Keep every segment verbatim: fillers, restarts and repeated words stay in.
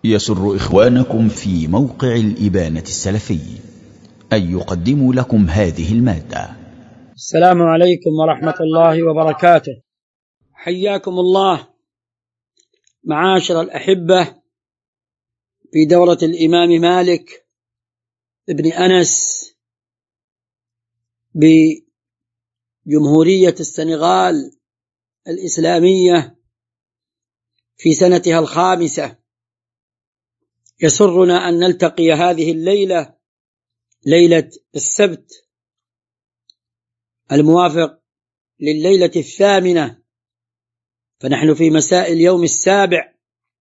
يسر إخوانكم في موقع الإبانة السلفي أن يقدموا لكم هذه المادة. السلام عليكم ورحمة الله وبركاته. حياكم الله معاشر الأحبة في دورة الإمام مالك ابن أنس بجمهورية السنغال الإسلامية في سنتها الخامسة. يسرنا أن نلتقي هذه الليلة، ليلة السبت الموافق لليلة الثامنة، فنحن في مساء اليوم السابع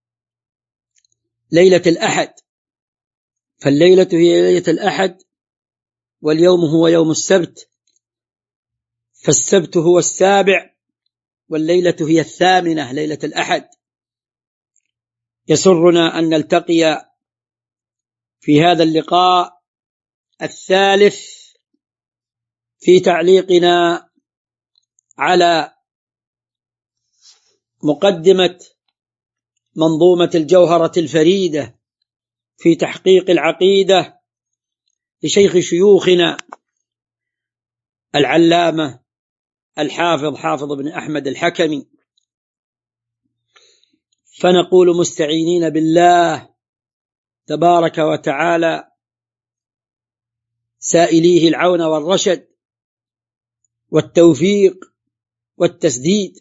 ليلة الأحد، فالليلة هي ليلة الأحد واليوم هو يوم السبت، فالسبت هو السابع والليلة هي الثامنة ليلة الأحد. يسرنا أن نلتقي في هذا اللقاء الثالث في تعليقنا على مقدمة منظومة الجوهرة الفريدة في تحقيق العقيدة لشيخ شيوخنا العلامة الحافظ حافظ بن أحمد الحكمي، فنقول مستعينين بالله تبارك وتعالى سائليه العون والرشد والتوفيق والتسديد.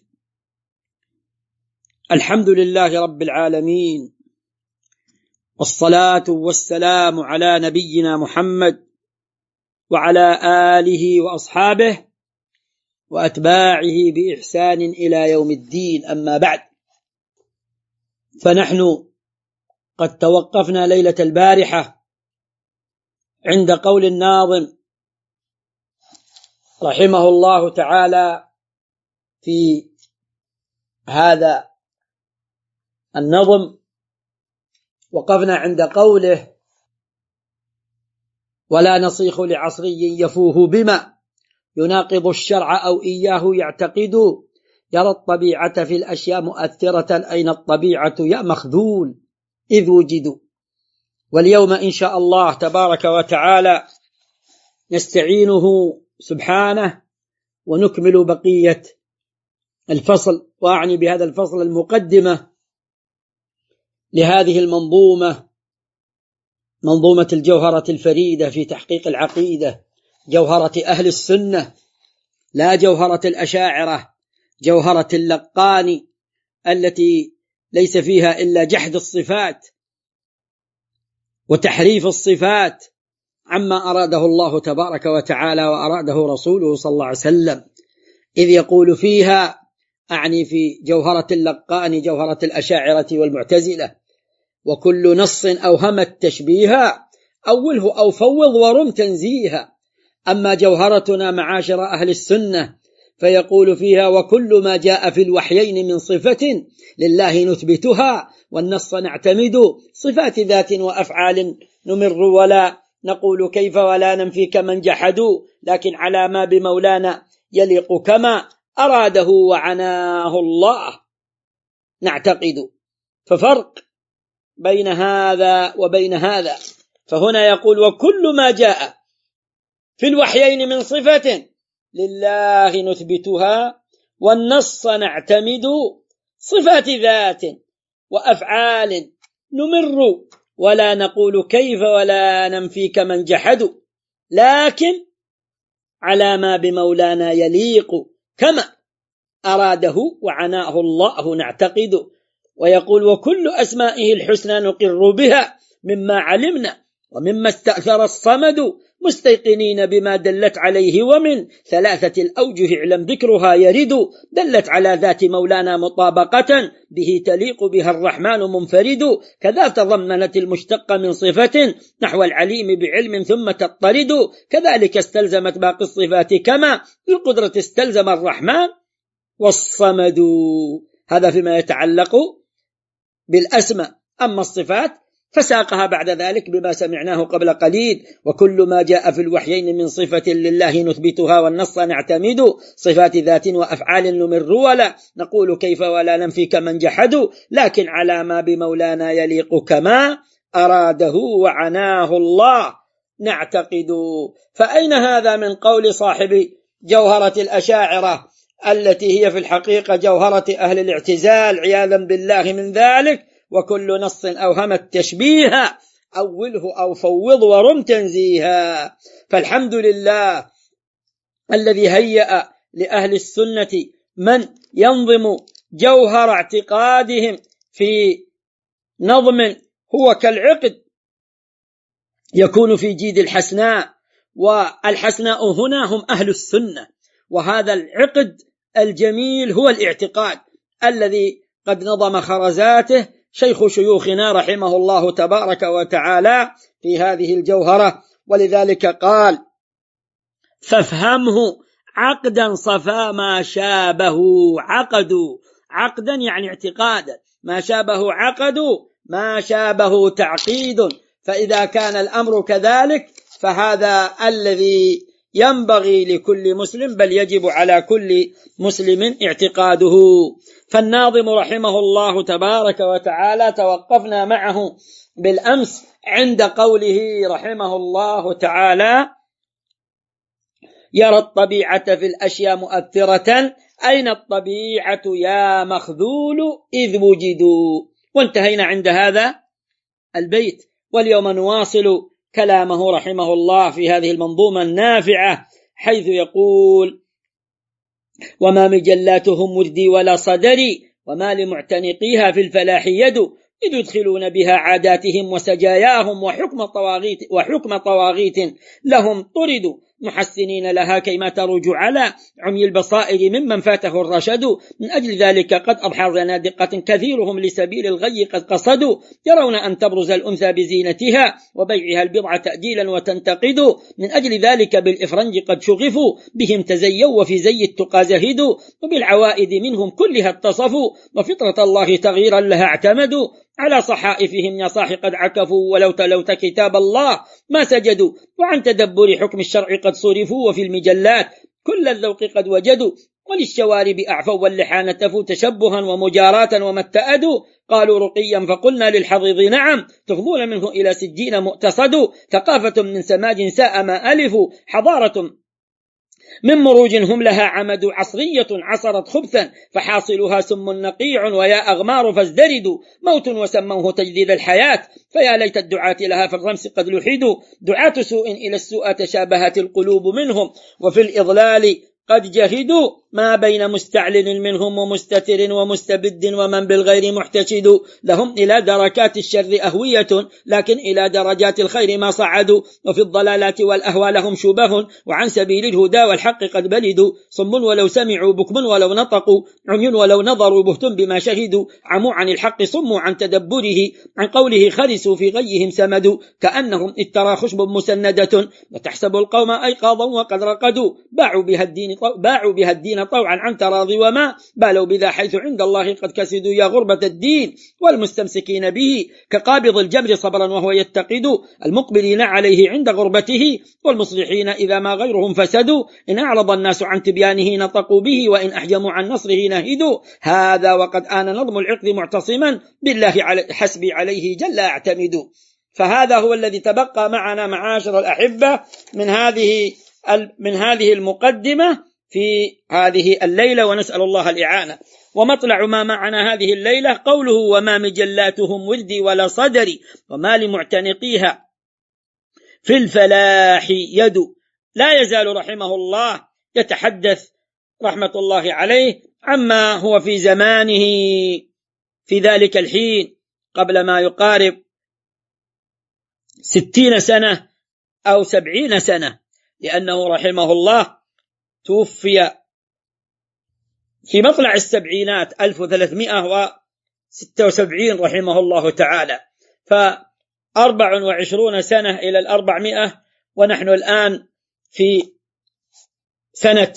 الحمد لله رب العالمين، والصلاة والسلام على نبينا محمد وعلى آله وأصحابه وأتباعه بإحسان إلى يوم الدين. أما بعد، فنحن قد توقفنا ليلة البارحة عند قول الناظم رحمه الله تعالى في هذا النظم، وقفنا عند قوله: ولا نصيخ لعصري يفوه بما يناقض الشرع أو إياه يعتقد، يرى الطبيعة في الأشياء مؤثرة أين الطبيعة يا مخذول إذ وجدوا. واليوم إن شاء الله تبارك وتعالى نستعينه سبحانه ونكمل بقية الفصل، وأعني بهذا الفصل المقدمة لهذه المنظومة، منظومة الجوهرة الفريدة في تحقيق العقيدة، جوهرة أهل السنة، لا جوهرة الأشاعرة، جوهرة اللقان التي ليس فيها إلا جحد الصفات وتحريف الصفات عما أراده الله تبارك وتعالى وأراده رسوله صلى الله عليه وسلم، إذ يقول فيها، أعني في جوهرة اللقان جوهرة الأشاعرة والمعتزلة: وكل نص أوهم التشبيه أوله أو فوض ورم تنزيها. أما جوهرتنا معاشر أهل السنة فيقول فيها: وكل ما جاء في الوحيين من صفة لله نثبتها والنص نعتمد، صفات ذات وأفعال نمر ولا نقول كيف ولا ننفي كمن جحدوا، لكن على ما بمولانا يليق كما أراده وعناه الله نعتقد. ففرق بين هذا وبين هذا، فهنا يقول: وكل ما جاء في الوحيين من صفة لله نثبتها والنص نعتمد، صفات ذات وأفعال نمر ولا نقول كيف ولا ننفي كمن جحدوا، لكن على ما بمولانا يليق كما أراده وعناه الله نعتقد. ويقول: وكل أسمائه الحسنى نقر بها مما علمنا ومما استأثر الصمد، مستيقنين بما دلت عليه ومن ثلاثة الأوجه اعلم ذكرها يرد، دلت على ذات مولانا مطابقة به تليق بها الرحمن منفرد، كذا تضمنت المشتق من صفة نحو العليم بعلم ثم تضطرد، كذلك استلزمت باقي الصفات كما بالقدرة استلزم الرحمن والصمد. هذا فيما يتعلق بالأسماء. أما الصفات فساقها بعد ذلك بما سمعناه قبل قليل: وكل ما جاء في الوحيين من صفة لله نثبتها والنص نعتمد، صفات ذات وأفعال نمر ولا نقول كيف ولا ننفي كمن جحدوا، لكن على ما بمولانا يليق كما أراده وعناه الله نعتقد. فأين هذا من قول صاحب جوهرة الأشاعرة التي هي في الحقيقة جوهرة أهل الاعتزال عياذا بالله من ذلك: وكل نص أوهم التشبيه أوله أو فوض ورم تنزيها. فالحمد لله الذي هيأ لأهل السنة من ينظم جوهر اعتقادهم في نظم هو كالعقد يكون في جيد الحسناء، والحسناء هنا هم أهل السنة، وهذا العقد الجميل هو الاعتقاد الذي قد نظم خرزاته شيخ شيوخنا رحمه الله تبارك وتعالى في هذه الجوهرة. ولذلك قال: فافهمه عقدا صفا ما شابه عقد. عقدا يعني اعتقادا، ما شابه عقد، ما شابه تعقيد. فإذا كان الأمر كذلك فهذا الذي ينبغي لكل مسلم، بل يجب على كل مسلم اعتقاده. فالناظم رحمه الله تبارك وتعالى توقفنا معه بالأمس عند قوله رحمه الله تعالى: يرى الطبيعة في الأشياء مؤثرة، أين الطبيعة يا مخذول إذ وجدوا. وانتهينا عند هذا البيت، واليوم نواصل كلامه رحمه الله في هذه المنظومة النافعة، حيث يقول: وما مجلاتهم وردي ولا صدري، وما لمعتنقيها في الفلاح يد، إذ يدخلون بها عاداتهم وسجاياهم، وحكم طواغيت, وحكم طواغيت لهم طردوا، محسنين لها كيما تروج على عمي البصائر ممن فاته الرشد. من أجل ذلك قد أضحى زنادقة كثيرهم لسبيل الغي قد قصدوا، يرون أن تبرز الأنثى بزينتها وبيعها البضع تأجيلا وتنتقد. من أجل ذلك بالإفرنج قد شغفوا، بهم تزيوا وفي زي التقى زهدوا، وبالعوائد منهم كلها اتصفوا، وفطرة الله تغييرا لها اعتمدوا. على صحائفهم يا صاح قد عكفوا، ولو تلوت كتاب الله ما سجدوا، وعن تدبر حكم الشرع قد صرفوا، وفي المجلات كل الذوق قد وجدوا، وللشوارب أعفوا واللحى نتفوا تشبها ومجاراة وما اتأدوا. قالوا رقيا فقلنا للحضيض نعم، تفضون منه إلى سجين مؤتصدوا، ثقافة من سماج ساء ما ألفوا، حضارة من مروج هم لها عمد، عصرية عصرت خبثا فحاصلها سم نقيع، ويا أغمار فازدردوا، موت وسموه تجديد الحياة، فيا ليت الدعاة لها في الرمس قد لحدوا. دعاة سوء إلى السوء تشابهت القلوب منهم، وفي الإضلال قد جهدوا، ما بين مستعلن منهم ومستتر ومستبد، ومن بالغير محتشد. لهم إلى دركات الشر أهوية، لكن إلى درجات الخير ما صعدوا، وفي الضلالات والأهوى لهم شبه، وعن سبيل الهدى والحق قد بلدوا. صم ولو سمعوا، بكم ولو نطقوا، عمي ولو نظروا، بهتم بما شهدوا. عموا عن الحق، صموا عن تدبره، عن قوله خرسوا في غيهم سمدوا. كأنهم إذ ترى خشب مسندة، وتحسب القوم أيقاظا وقد رقدوا. باعوا بها الدين باعوا بها الدين طوعا عن تراضي، وما بالوا بذا حيث عند الله قد كسدوا. يا غربة الدين والمستمسكين به، كقابض الجمر صبرا وهو يتقد، المقبلين عليه عند غربته، والمصلحين إذا ما غيرهم فسدوا. إن أعرض الناس عن تبيانه نطقوا به، وإن أحجموا عن نصره نهدوا. هذا وقد آن نظم العقد معتصما بالله حسبي عليه جل أعتمد. فهذا هو الذي تبقى معنا معاشر الأحبة من هذه من هذه المقدمة في هذه الليلة، ونسأل الله الإعانة. ومطلع ما معنا هذه الليلة قوله: وما مجلاتهم وردي ولا صدري، وما لمعتنقيها في الفلاح يد. لا يزال رحمه الله يتحدث رحمة الله عليه عما هو في زمانه في ذلك الحين قبل ما يقارب ستين سنة أو سبعين سنة، لأنه رحمه الله توفي في مطلع السبعينات ألف وثلاثمائة وستة وسبعين رحمه الله تعالى، فأربع وعشرون سنة إلى الأربعمائة، ونحن الآن في سنة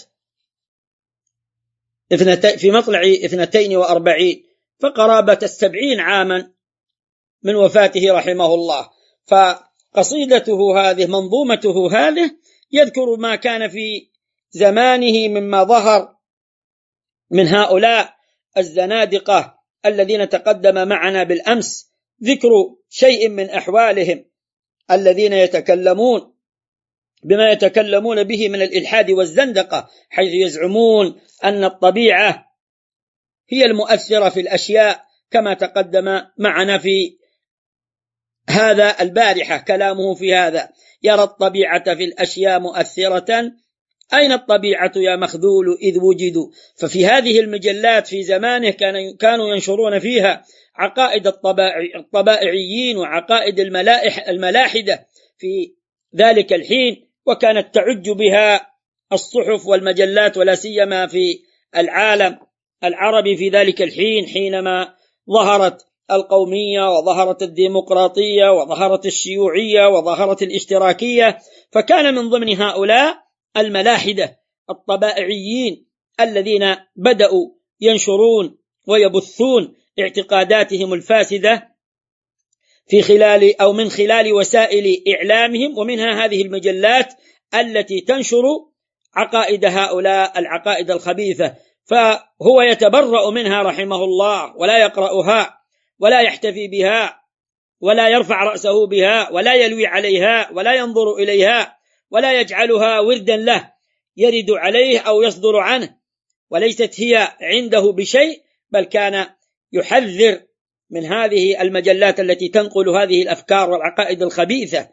في مطلع اثنتين وأربعين، فقرابة السبعين عاما من وفاته رحمه الله. فقصيدته هذه، منظومته هذه، يذكر ما كان في زمانه مما ظهر من هؤلاء الزنادقة الذين تقدم معنا بالأمس ذكر شيء من أحوالهم، الذين يتكلمون بما يتكلمون به من الإلحاد والزندقة، حيث يزعمون أن الطبيعة هي المؤثرة في الأشياء، كما تقدم معنا في هذا البارحة كلامه في هذا. يرى الطبيعة في الأشياء مؤثرة، أين الطبيعة يا مخذول إذ وجدوا؟ ففي هذه المجلات في زمانه كانوا ينشرون فيها عقائد الطبائعيين وعقائد الملاحدة في ذلك الحين، وكانت تعج بها الصحف والمجلات، ولا سيما في العالم العربي في ذلك الحين، حينما ظهرت القومية وظهرت الديمقراطية وظهرت الشيوعية وظهرت الاشتراكية. فكان من ضمن هؤلاء الملاحدة الطبائعيين الذين بدأوا ينشرون ويبثون اعتقاداتهم الفاسدة في خلال أو من خلال وسائل إعلامهم، ومنها هذه المجلات التي تنشر عقائد هؤلاء العقائد الخبيثة. فهو يتبرأ منها رحمه الله، ولا يقرأها ولا يحتفي بها ولا يرفع رأسه بها ولا يلوي عليها ولا ينظر إليها ولا يجعلها وردا له يرد عليه أو يصدر عنه، وليست هي عنده بشيء، بل كان يحذر من هذه المجلات التي تنقل هذه الأفكار والعقائد الخبيثة،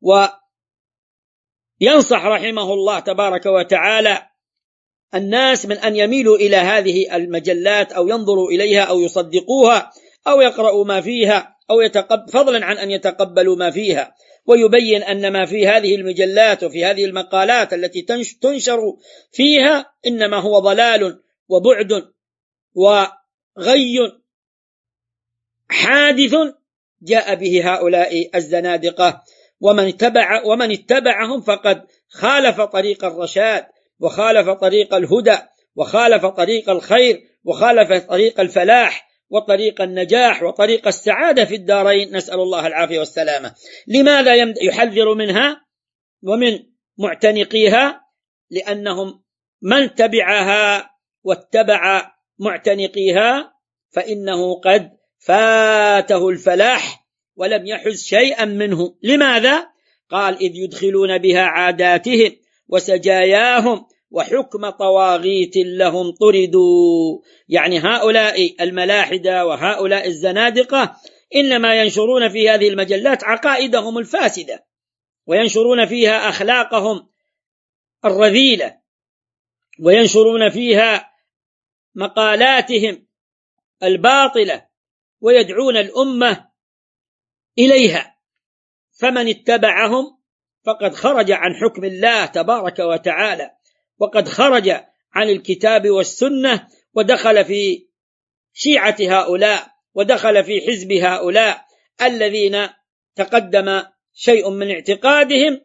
وينصح رحمه الله تبارك وتعالى الناس من أن يميلوا إلى هذه المجلات أو ينظروا إليها أو يصدقوها أو يقرأوا ما فيها، أو يتقبل فضلا عن أن يتقبلوا ما فيها، ويبين أن ما في هذه المجلات وفي هذه المقالات التي تنشر فيها إنما هو ضلال وبعد وغي حادث جاء به هؤلاء الزنادقة، ومن اتبع ومن اتبعهم فقد خالف طريق الرشاد وخالف طريق الهدى وخالف طريق الخير وخالف طريق الفلاح وطريق النجاح وطريق السعادة في الدارين، نسأل الله العافية والسلامة. لماذا يحذر منها ومن معتنقيها؟ لأنهم من تبعها واتبع معتنقيها فإنه قد فاته الفلاح ولم يحز شيئا منه. لماذا؟ قال: إذ يدخلون بها عاداتهم وسجاياهم وحكم طواغيت لهم طردوا. يعني هؤلاء الملاحدة وهؤلاء الزنادقة إنما ينشرون في هذه المجلات عقائدهم الفاسدة، وينشرون فيها أخلاقهم الرذيلة، وينشرون فيها مقالاتهم الباطلة، ويدعون الأمة إليها. فمن اتبعهم فقد خرج عن حكم الله تبارك وتعالى، وقد خرج عن الكتاب والسنة، ودخل في شيعة هؤلاء، ودخل في حزب هؤلاء الذين تقدم شيء من اعتقادهم،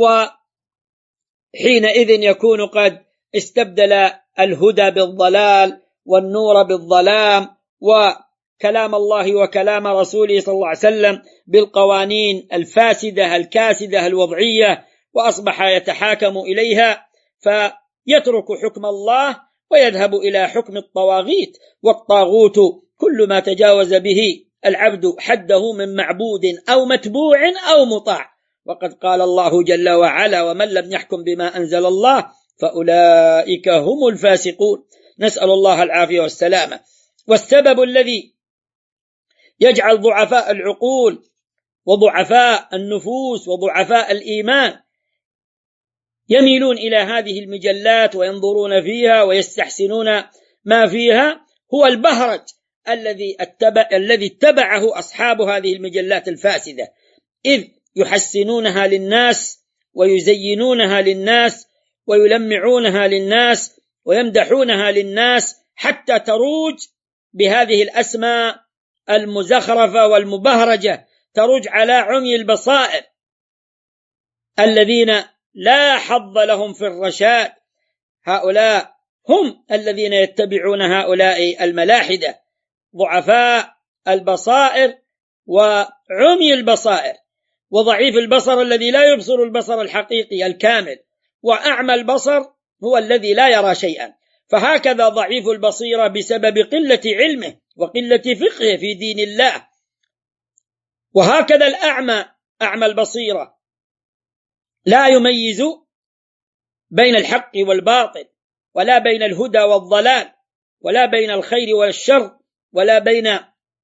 وحينئذ يكون قد استبدل الهدى بالضلال والنور بالظلام، وكلام الله وكلام رسوله صلى الله عليه وسلم بالقوانين الفاسدة الكاسدة الوضعية، وأصبح يتحاكم إليها، فيترك حكم الله ويذهب إلى حكم الطواغيت. والطاغوت كل ما تجاوز به العبد حده من معبود أو متبوع أو مطاع، وقد قال الله جل وعلا: ومن لم يحكم بما أنزل الله فأولئك هم الفاسقون. نسأل الله العافية والسلامة. والسبب الذي يجعل ضعفاء العقول وضعفاء النفوس وضعفاء الإيمان يميلون إلى هذه المجلات وينظرون فيها ويستحسنون ما فيها هو البهرج الذي اتبع الذي اتبعه أصحاب هذه المجلات الفاسدة، إذ يحسنونها للناس ويزينونها للناس ويلمعونها للناس ويمدحونها للناس، حتى تروج بهذه الأسماء المزخرفة والمبهرجة، تروج على عمي البصائر الذين لا حظ لهم في الرشاد. هؤلاء هم الذين يتبعون هؤلاء الملاحدة ضعفاء البصائر وعمي البصائر، وضعيف البصر الذي لا يبصر البصر الحقيقي الكامل، وأعمى البصر هو الذي لا يرى شيئا. فهكذا ضعيف البصيرة بسبب قلة علمه وقلة فقهه في دين الله، وهكذا الأعمى أعمى البصيرة لا يميز بين الحق والباطل، ولا بين الهدى والضلال، ولا بين الخير والشر، ولا بين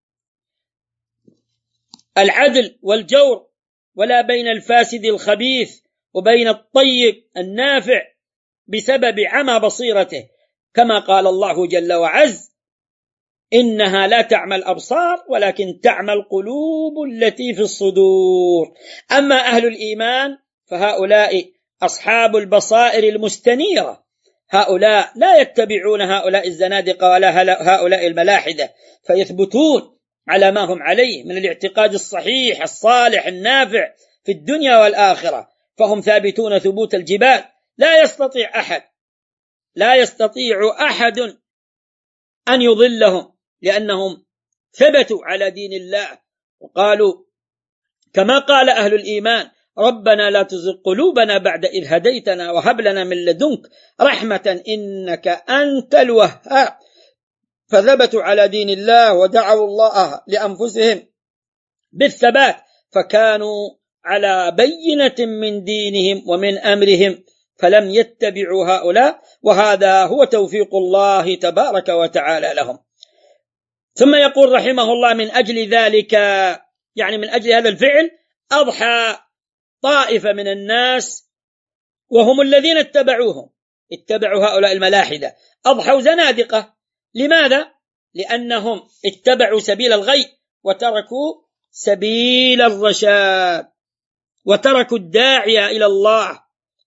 العدل والجور، ولا بين الفاسد الخبيث وبين الطيب النافع، بسبب عمى بصيرته، كما قال الله جل وعز: إنها لا تعمى الأبصار ولكن تعمى القلوب التي في الصدور. أما أهل الإيمان فهؤلاء أصحاب البصائر المستنيرة، هؤلاء لا يتبعون هؤلاء الزنادقة ولا هؤلاء الملاحدة، فيثبتون على ما هم عليه من الاعتقاد الصحيح الصالح النافع في الدنيا والآخرة، فهم ثابتون ثبوت الجبال. لا يستطيع أحد لا يستطيع أحد أن يضلهم، لأنهم ثبتوا على دين الله، وقالوا كما قال أهل الإيمان: ربنا لا تزغ قلوبنا بعد إذ هديتنا وهب لنا من لدنك رحمة إنك أنت الوهاب. فثبتوا على دين الله ودعوا الله لأنفسهم بالثبات، فكانوا على بينة من دينهم ومن أمرهم، فلم يتبعوا هؤلاء، وهذا هو توفيق الله تبارك وتعالى لهم. ثم يقول رحمه الله: من أجل ذلك، يعني من أجل هذا الفعل، أضحى طائفة من الناس وهم الذين اتبعوهم، اتبعوا هؤلاء الملاحدة، أضحوا زنادقة. لماذا؟ لأنهم اتبعوا سبيل الغي وتركوا سبيل الرشاد، وتركوا الداعية إلى الله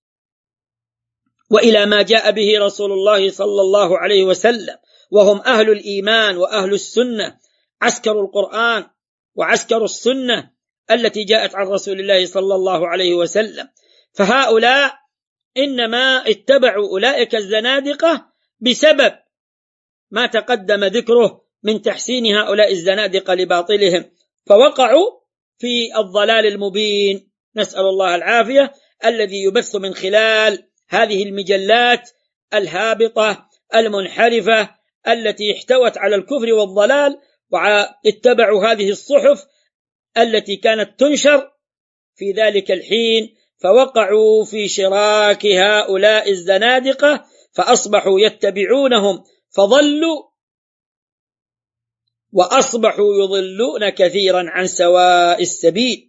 وإلى ما جاء به رسول الله صلى الله عليه وسلم، وهم أهل الإيمان وأهل السنة، عسكر القرآن وعسكر السنة التي جاءت عن رسول الله صلى الله عليه وسلم. فهؤلاء إنما اتبعوا أولئك الزنادقة بسبب ما تقدم ذكره من تحسين هؤلاء الزنادقة لباطلهم، فوقعوا في الضلال المبين، نسأل الله العافية، الذي يبث من خلال هذه المجلات الهابطة المنحرفة التي احتوت على الكفر والضلال، واتبعوا هذه الصحف التي كانت تنشر في ذلك الحين، فوقعوا في شراك هؤلاء الزنادقة، فأصبحوا يتبعونهم فضلوا، وأصبحوا يضلون كثيرا عن سواء السبيل.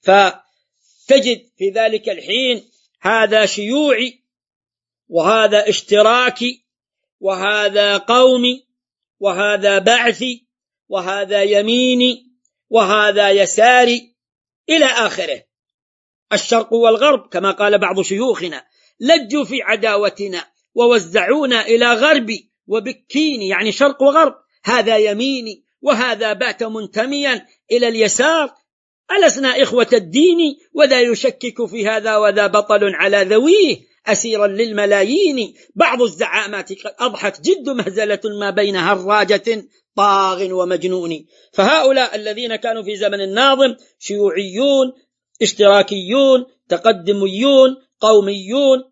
فتجد في ذلك الحين هذا شيوعي، وهذا اشتراكي، وهذا قومي، وهذا بعثي، وهذا يميني، وهذا يساري، إلى آخره. الشرق والغرب كما قال بعض شيوخنا: لجوا في عداوتنا ووزعونا إلى غربي وبكيني، يعني شرق وغرب، هذا يميني وهذا بات منتميا إلى اليسار، ألسنا إخوة الدين، وذا يشكك في هذا وذا بطل على ذويه أسيرا للملايين. بعض الزعامات قد أضحت جد مهزلة ما بين هراجة طاغ ومجنون. فهؤلاء الذين كانوا في زمن الناظم شيوعيون، اشتراكيون، تقدميون، قوميون،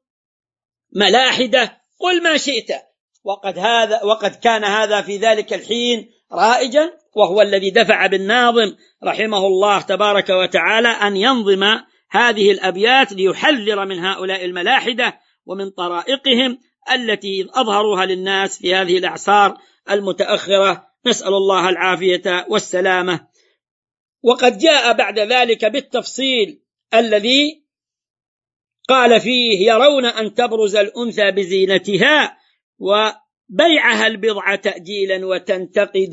ملاحدة، قل ما شئت، وقد, هذا وقد كان هذا في ذلك الحين رائجا، وهو الذي دفع بالناظم رحمه الله تبارك وتعالى أن ينظم هذه الأبيات ليحذر من هؤلاء الملاحدة ومن طرائقهم التي أظهروها للناس في هذه الأعصار المتأخرة، نسأل الله العافية والسلامة. وقد جاء بعد ذلك بالتفصيل الذي قال فيه: يرون أن تبرز الأنثى بزينتها وبيعها البضع تأجيلا وتنتقد،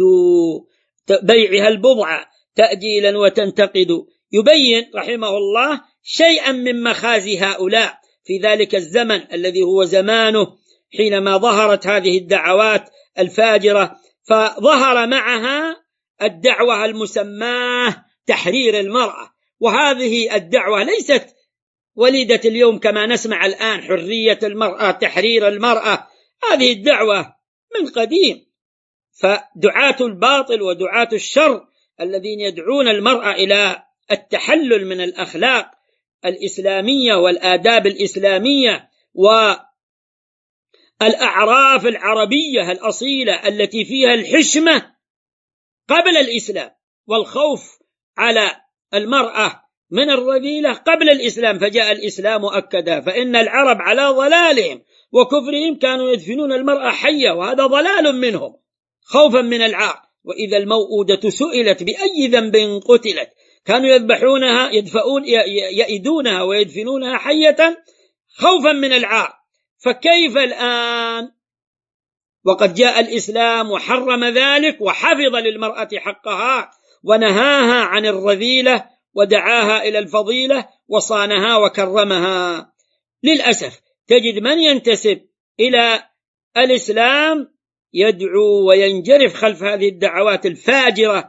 بيعها البضع تأجيلا وتنتقد. يبين رحمه الله شيئا من مخازي هؤلاء في ذلك الزمن الذي هو زمانه، حينما ظهرت هذه الدعوات الفاجرة، فظهر معها الدعوة المسماه تحرير المرأة. وهذه الدعوة ليست وليدة اليوم كما نسمع الآن: حرية المرأة، تحرير المرأة. هذه الدعوة من قديم، فدعاة الباطل ودعاة الشر الذين يدعون المرأة إلى التحلل من الأخلاق الإسلامية والآداب الإسلامية والأعراف العربية الأصيلة التي فيها الحشمة قبل الإسلام، والخوف على المرأة من الرذيلة قبل الإسلام، فجاء الإسلام مؤكدا. فإن العرب على ضلالهم وكفرهم كانوا يدفنون المرأة حية، وهذا ضلال منهم خوفا من العار. وإذا الموءودة سئلت بأي ذنب قتلت كانوا يذبحونها يدفعون يئدونها ويدفنونها حية خوفا من العار. فكيف الآن وقد جاء الإسلام وحرم ذلك وحفظ للمرأة حقها ونهاها عن الرذيلة ودعاها إلى الفضيلة وصانها وكرمها؟ للأسف تجد من ينتسب إلى الإسلام يدعو وينجرف خلف هذه الدعوات الفاجرة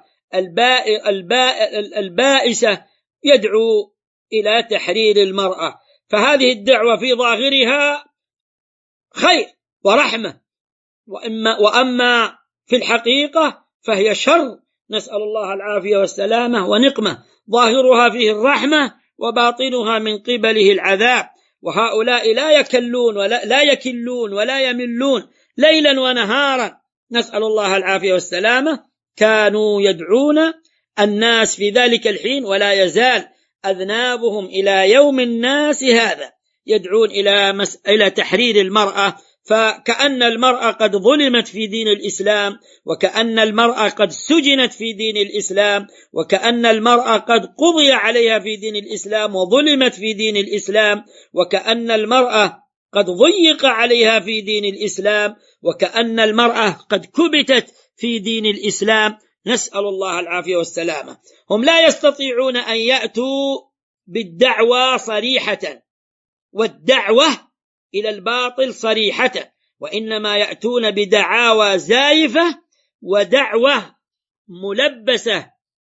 البائسة، يدعو إلى تحرير المرأة. فهذه الدعوة في ظاهرها خير ورحمة، وأما, وأما في الحقيقة فهي شر، نسأل الله العافية والسلامة، ونقمة. ظاهرها فيه الرحمة وباطنها من قبله العذاب. وهؤلاء لا يكلون ولا لا يكلون ولا يملون ليلا ونهارا، نسأل الله العافية والسلامة. كانوا يدعون الناس في ذلك الحين ولا يزال أذنابهم إلى يوم الناس هذا يدعون إلى مس... إلى تحرير المرأة. فكأن المرأة قد ظلمت في دين الإسلام، وكأن المرأة قد سجنت في دين الإسلام، وكأن المرأة قد قضي عليها في دين الإسلام وظلمت في دين الإسلام، وكأن المرأة قد ضيق عليها في دين الإسلام، وكأن المرأة قد كبتت في دين الإسلام، نسأل الله العافية والسلامة. هم لا يستطيعون أن يأتوا بالدعوة صريحة والدعوة إلى الباطل صريحة، وإنما يأتون بدعاوى زائفة ودعوة ملبسة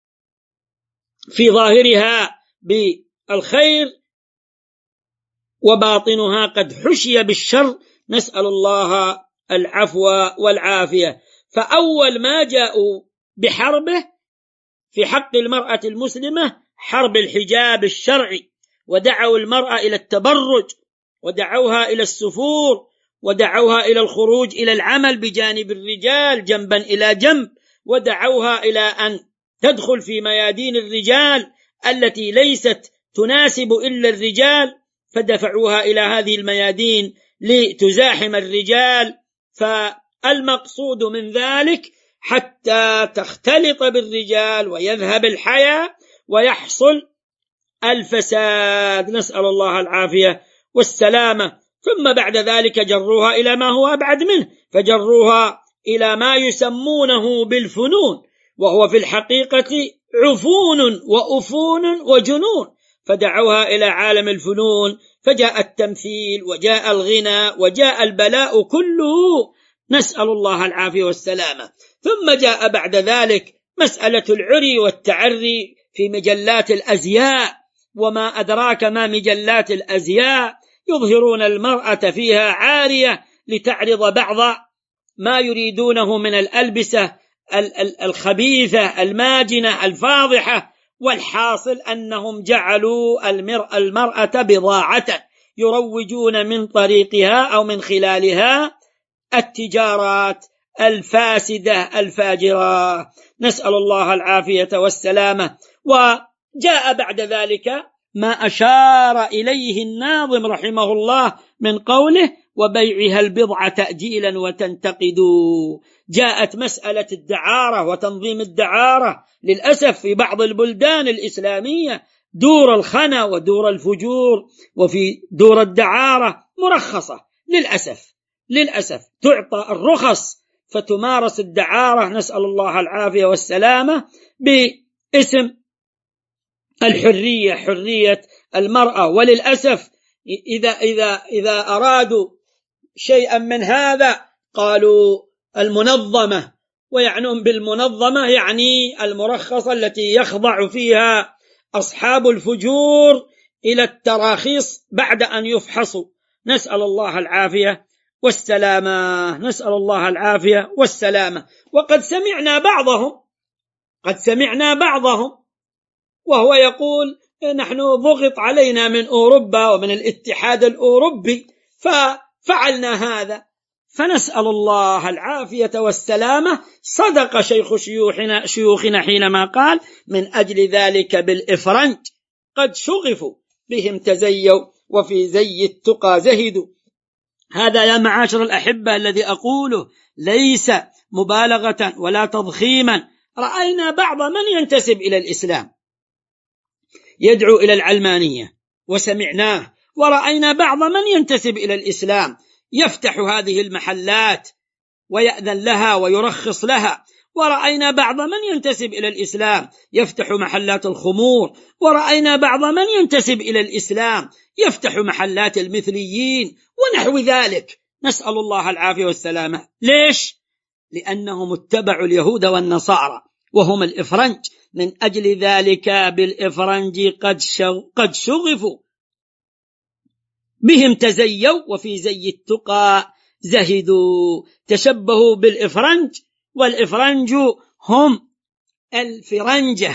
في ظاهرها بالخير وباطنها قد حشي بالشر، نسأل الله العفو والعافية. فأول ما جاءوا بحربه في حق المرأة المسلمة حرب الحجاب الشرعي، ودعوا المرأة إلى التبرج، ودعوها إلى السفور، ودعوها إلى الخروج إلى العمل بجانب الرجال جنبا إلى جنب، ودعوها إلى أن تدخل في ميادين الرجال التي ليست تناسب إلا الرجال، فدفعوها إلى هذه الميادين لتزاحم الرجال. فالمقصود من ذلك حتى تختلط بالرجال ويذهب الحياء ويحصل الفساد، نسأل الله العافية والسلامة. ثم بعد ذلك جروها إلى ما هو أبعد منه، فجروها إلى ما يسمونه بالفنون، وهو في الحقيقة عفون وأفون وجنون، فدعوها إلى عالم الفنون، فجاء التمثيل وجاء الغنى وجاء البلاء كله، نسأل الله العافية والسلامة. ثم جاء بعد ذلك مسألة العري والتعري في مجلات الأزياء، وما أدراك ما مجلات الأزياء، يظهرون المرأة فيها عارية لتعرض بعض ما يريدونه من الألبسة الخبيثة الماجنة الفاضحة. والحاصل أنهم جعلوا المرأة بضاعة يروجون من طريقها أو من خلالها التجارات الفاسدة الفاجرة، نسأل الله العافية والسلامة. وجاء بعد ذلك ما أشار إليه الناظم رحمه الله من قوله وبيعها البضع تأجيلا وتنتقدوا. جاءت مسألة الدعارة وتنظيم الدعارة للأسف في بعض البلدان الإسلامية، دور الخنا ودور الفجور، وفي دور الدعارة مرخصة للأسف للأسف تعطى الرخص فتمارس الدعارة، نسأل الله العافية والسلامة، باسم الحرية، حرية المرأة. وللأسف إذا, إذا, إذا أرادوا شيئا من هذا قالوا المنظمة، ويعنون بالمنظمة يعني المرخصة التي يخضع فيها أصحاب الفجور إلى التراخيص بعد أن يفحصوا، نسأل الله العافية والسلامة، نسأل الله العافية والسلامة. وقد سمعنا بعضهم قد سمعنا بعضهم وهو يقول نحن ضغط علينا من أوروبا ومن الاتحاد الأوروبي ففعلنا هذا، فنسأل الله العافية والسلامة. صدق شيخ شيوخنا, شيوخنا حينما قال من أجل ذلك بالإفرنج قد شغفوا بهم تزيوا وفي زي التقى زهدوا. هذا يا معاشر الأحبة الذي أقوله ليس مبالغة ولا تضخيما. رأينا بعض من ينتسب إلى الإسلام يدعو إلى العلمانية وسمعناه، ورأينا بعض من ينتسب إلى الإسلام يفتح هذه المحلات ويأذن لها ويرخص لها، ورأينا بعض من ينتسب إلى الإسلام يفتح محلات الخمور، ورأينا بعض من ينتسب إلى الإسلام يفتح محلات المثليين ونحو ذلك. نسأل الله العافية والسلامة. ليش؟ لأنهم اتبعوا اليهود والنصارى وهم الإفرنج. من أجل ذلك بالإفرنج قد قد شغفوا بهم تزيوا وفي زي التقى زهدوا. تشبهوا بالإفرنج، والإفرنج هم الفرنجة،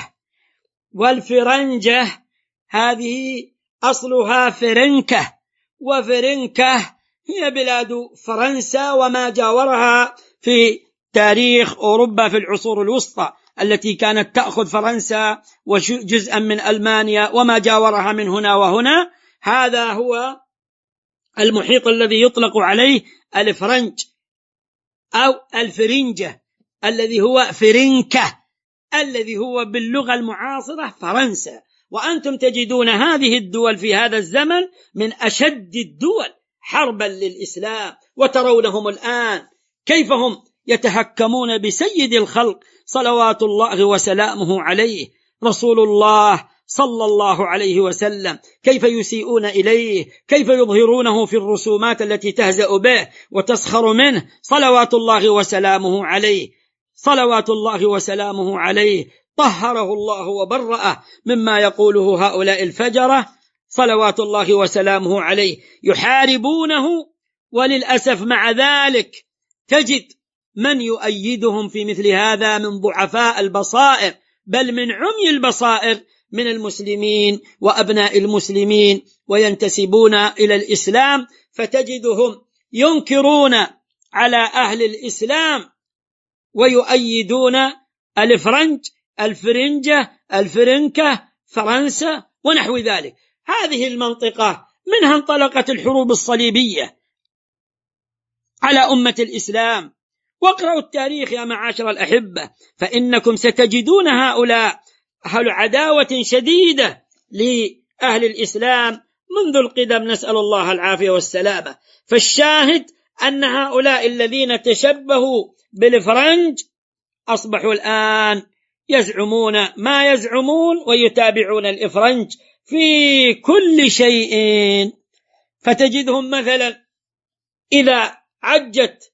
والفرنجة هذه أصلها فرنكة، وفرنكة هي بلاد فرنسا وما جاورها في تاريخ أوروبا في العصور الوسطى التي كانت تأخذ فرنسا وجزءا من ألمانيا وما جاورها من هنا وهنا. هذا هو المحيط الذي يطلق عليه الفرنج أو الفرنجة، الذي هو فرنكة، الذي هو باللغة المعاصرة فرنسا. وأنتم تجدون هذه الدول في هذا الزمن من أشد الدول حربا للإسلام، وترونهم الآن كيف هم يتهكمون بسيد الخلق صلوات الله وسلامه عليه رسول الله صلى الله عليه وسلم، كيف يسيئون إليه، كيف يظهرونه في الرسومات التي تهزأ به وتسخر منه صلوات الله وسلامه عليه صلوات الله وسلامه عليه. طهره الله وبرأه مما يقوله هؤلاء الفجرة صلوات الله وسلامه عليه. يحاربونه، وللأسف مع ذلك تجد من يؤيدهم في مثل هذا من ضعفاء البصائر، بل من عمي البصائر من المسلمين وأبناء المسلمين، وينتسبون إلى الإسلام، فتجدهم ينكرون على أهل الإسلام ويؤيدون الفرنج الفرنجة الفرنكة فرنسا ونحو ذلك. هذه المنطقة منها انطلقت الحروب الصليبية على أمة الإسلام. واقرأوا التاريخ يا معاشر الأحبة، فإنكم ستجدون هؤلاء أهل عداوة شديدة لأهل الإسلام منذ القدم، نسأل الله العافية والسلامة. فالشاهد أن هؤلاء الذين تشبهوا بالفرنج أصبحوا الآن يزعمون ما يزعمون ويتابعون الإفرنج في كل شيء. فتجدهم مثلا إذا عجت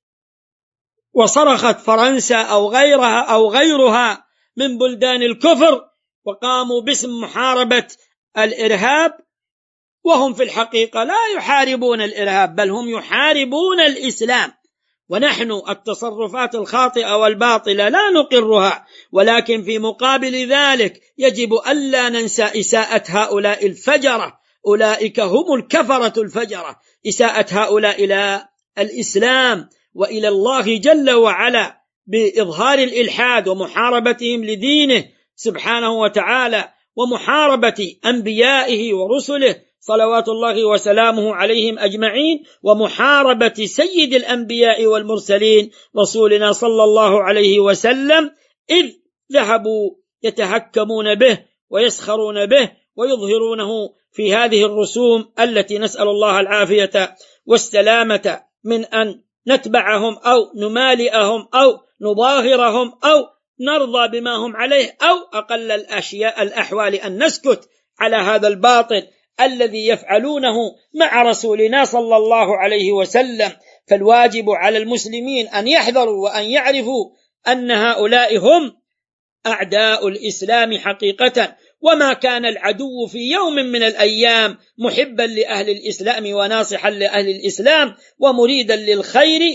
وصرخت فرنسا أو غيرها أو غيرها من بلدان الكفر وقاموا باسم محاربة الإرهاب، وهم في الحقيقة لا يحاربون الإرهاب بل هم يحاربون الإسلام. ونحن التصرفات الخاطئة والباطلة لا نقرها، ولكن في مقابل ذلك يجب ألا ننسى إساءة هؤلاء الفجرة. أولئك هم الكفرة الفجرة، إساءة هؤلاء إلى الإسلام وإلى الله جل وعلا بإظهار الإلحاد ومحاربتهم لدينه سبحانه وتعالى، ومحاربة أنبيائه ورسله صلوات الله وسلامه عليهم أجمعين، ومحاربة سيد الأنبياء والمرسلين رسولنا صلى الله عليه وسلم، إذ ذهبوا يتهكمون به ويسخرون به ويظهرونه في هذه الرسوم التي نسأل الله العافية والسلامة من أن نتبعهم أو نمالئهم أو نظاهرهم أو نرضى بما هم عليه، أو أقل الأشياء الأحوال أن نسكت على هذا الباطل الذي يفعلونه مع رسولنا صلى الله عليه وسلم. فالواجب على المسلمين أن يحذروا وأن يعرفوا أن هؤلاء هم أعداء الإسلام حقيقة، وما كان العدو في يوم من الأيام محبا لأهل الإسلام وناصحا لأهل الإسلام ومريدا للخير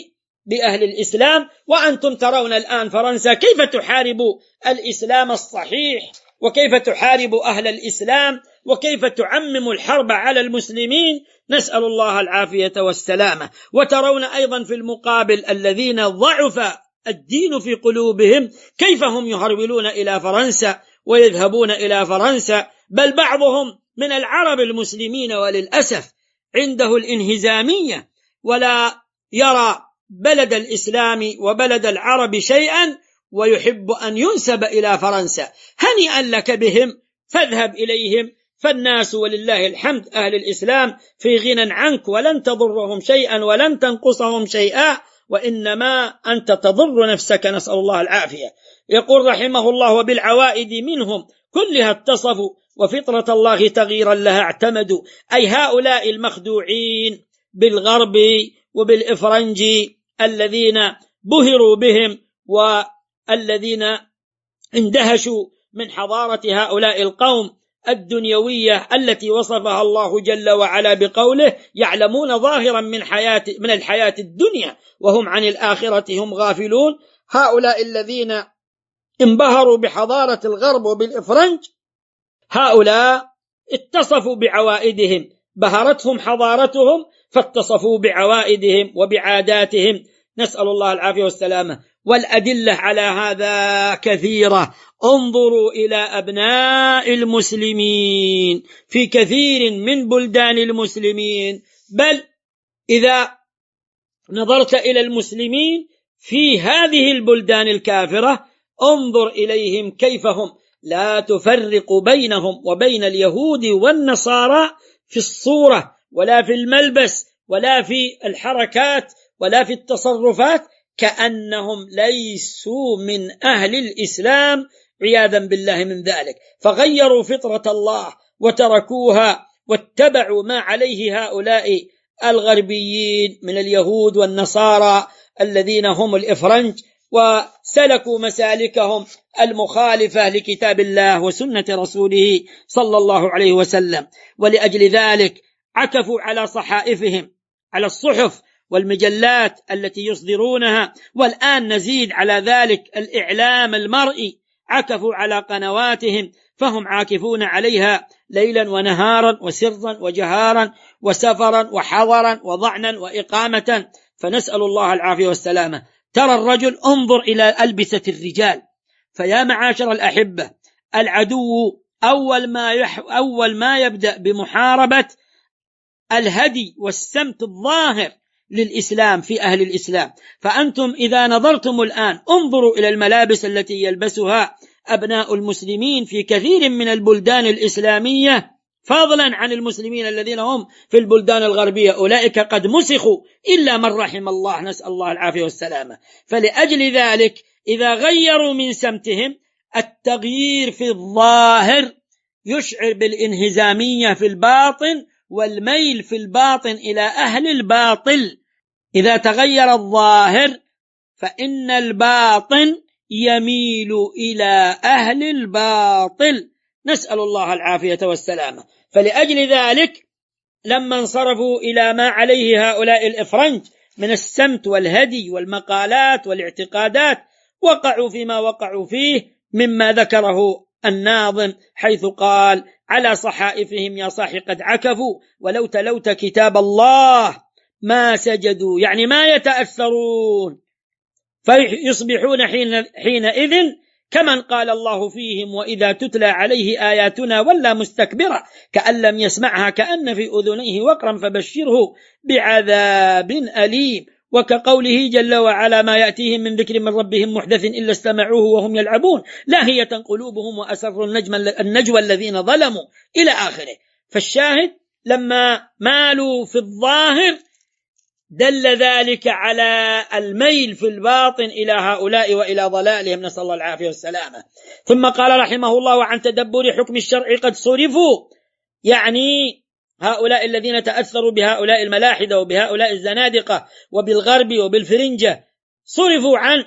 بأهل الإسلام، وأنتم ترون الآن فرنسا كيف تحارب الإسلام الصحيح، وكيف تحارب أهل الإسلام، وكيف تعمم الحرب على المسلمين، نسأل الله العافية والسلامة. وترون أيضا في المقابل الذين ضعف الدين في قلوبهم كيف هم يهرولون إلى فرنسا ويذهبون إلى فرنسا، بل بعضهم من العرب المسلمين وللأسف عنده الانهزامية ولا يرى بلد الإسلام وبلد العرب شيئا ويحب أن ينسب إلى فرنسا. هنيئا لك بهم، فاذهب إليهم، فالناس ولله الحمد أهل الإسلام في غنى عنك، ولن تضرهم شيئا ولن تنقصهم شيئا، وإنما أنت تضر نفسك، نسأل الله العافية. يقول رحمه الله: وبالعوائد منهم كلها اتصفوا وفطرة الله تغييرا لها اعتمدوا. أي هؤلاء المخدوعين بالغرب وبالإفرنج الذين بهروا بهم والذين اندهشوا من حضارة هؤلاء القوم الدنيوية التي وصفها الله جل وعلا بقوله: يعلمون ظاهرا من حياة من الحياة الدنيا وهم عن الآخرة هم غافلون. هؤلاء الذين انبهروا بحضارة الغرب وبالإفرنج هؤلاء اتصفوا بعوائدهم، بهرتهم حضارتهم فاتصفوا بعوائدهم وبعاداتهم، نسأل الله العافية والسلامة. والأدلة على هذا كثيرة. انظروا إلى أبناء المسلمين في كثير من بلدان المسلمين، بل إذا نظرت إلى المسلمين في هذه البلدان الكافرة انظر إليهم كيف هم لا تفرق بينهم وبين اليهود والنصارى في الصورة ولا في الملبس ولا في الحركات ولا في التصرفات، كأنهم ليسوا من أهل الإسلام عياذا بالله من ذلك، فغيروا فطرة الله وتركوها واتبعوا ما عليه هؤلاء الغربيين من اليهود والنصارى الذين هم الإفرنج، وسلكوا مسالكهم المخالفة لكتاب الله وسنة رسوله صلى الله عليه وسلم. ولأجل ذلك عكفوا على صحائفهم، على الصحف والمجلات التي يصدرونها، والآن نزيد على ذلك الإعلام المرئي، عكفوا على قنواتهم فهم عاكفون عليها ليلا ونهارا وسرا وجهارا وسفرا وحضرا وضعنا وإقامة، فنسأل الله العافية والسلامة. ترى الرجل، انظر إلى ألبسة الرجال، فيا معاشر الأحبة، العدو أول ما, يح أول ما يبدأ بمحاربة الهدي والسمت الظاهر للإسلام في أهل الإسلام. فأنتم إذا نظرتم الآن انظروا إلى الملابس التي يلبسها أبناء المسلمين في كثير من البلدان الإسلامية، فضلا عن المسلمين الذين هم في البلدان الغربية، أولئك قد مسخوا إلا من رحم الله، نسأل الله العافية والسلامة. فلأجل ذلك إذا غيروا من سمتهم، التغيير في الظاهر يشعر بالانهزامية في الباطن والميل في الباطن إلى أهل الباطل. إذا تغير الظاهر فإن الباطن يميل إلى أهل الباطل، نسأل الله العافية والسلامة. فلأجل ذلك لما انصرفوا إلى ما عليه هؤلاء الإفرنج من السمت والهدي والمقالات والاعتقادات، وقعوا فيما وقعوا فيه مما ذكره الناظم، حيث قال: على صحائفهم يا صاح قد عكفوا ولو تلوت كتاب الله ما سجدوا، يعني ما يتأثرون، فيصبحون حين حينئذ كمن قال الله فيهم: وإذا تتلى عليه آياتنا ولا مستكبرا كأن لم يسمعها كأن في أذنيه وقرا فبشره بعذاب أليم. وكقوله جل وعلا: ما يأتيهم من ذكر من ربهم محدث إلا استمعوه وهم يلعبون لاهية قلوبهم وأسروا النجوى الذين ظلموا إلى آخره. فالشاهد لما مالوا في الظاهر دل ذلك على الميل في الباطن إلى هؤلاء وإلى ضلالهم، نسأل الله العافية والسلامة. ثم قال رحمه الله: وعن تدبر حكم الشرع قد صرفوا، يعني هؤلاء الذين تأثروا بهؤلاء الملاحدة وبهؤلاء الزنادقة وبالغرب وبالفرنجة، صرفوا عن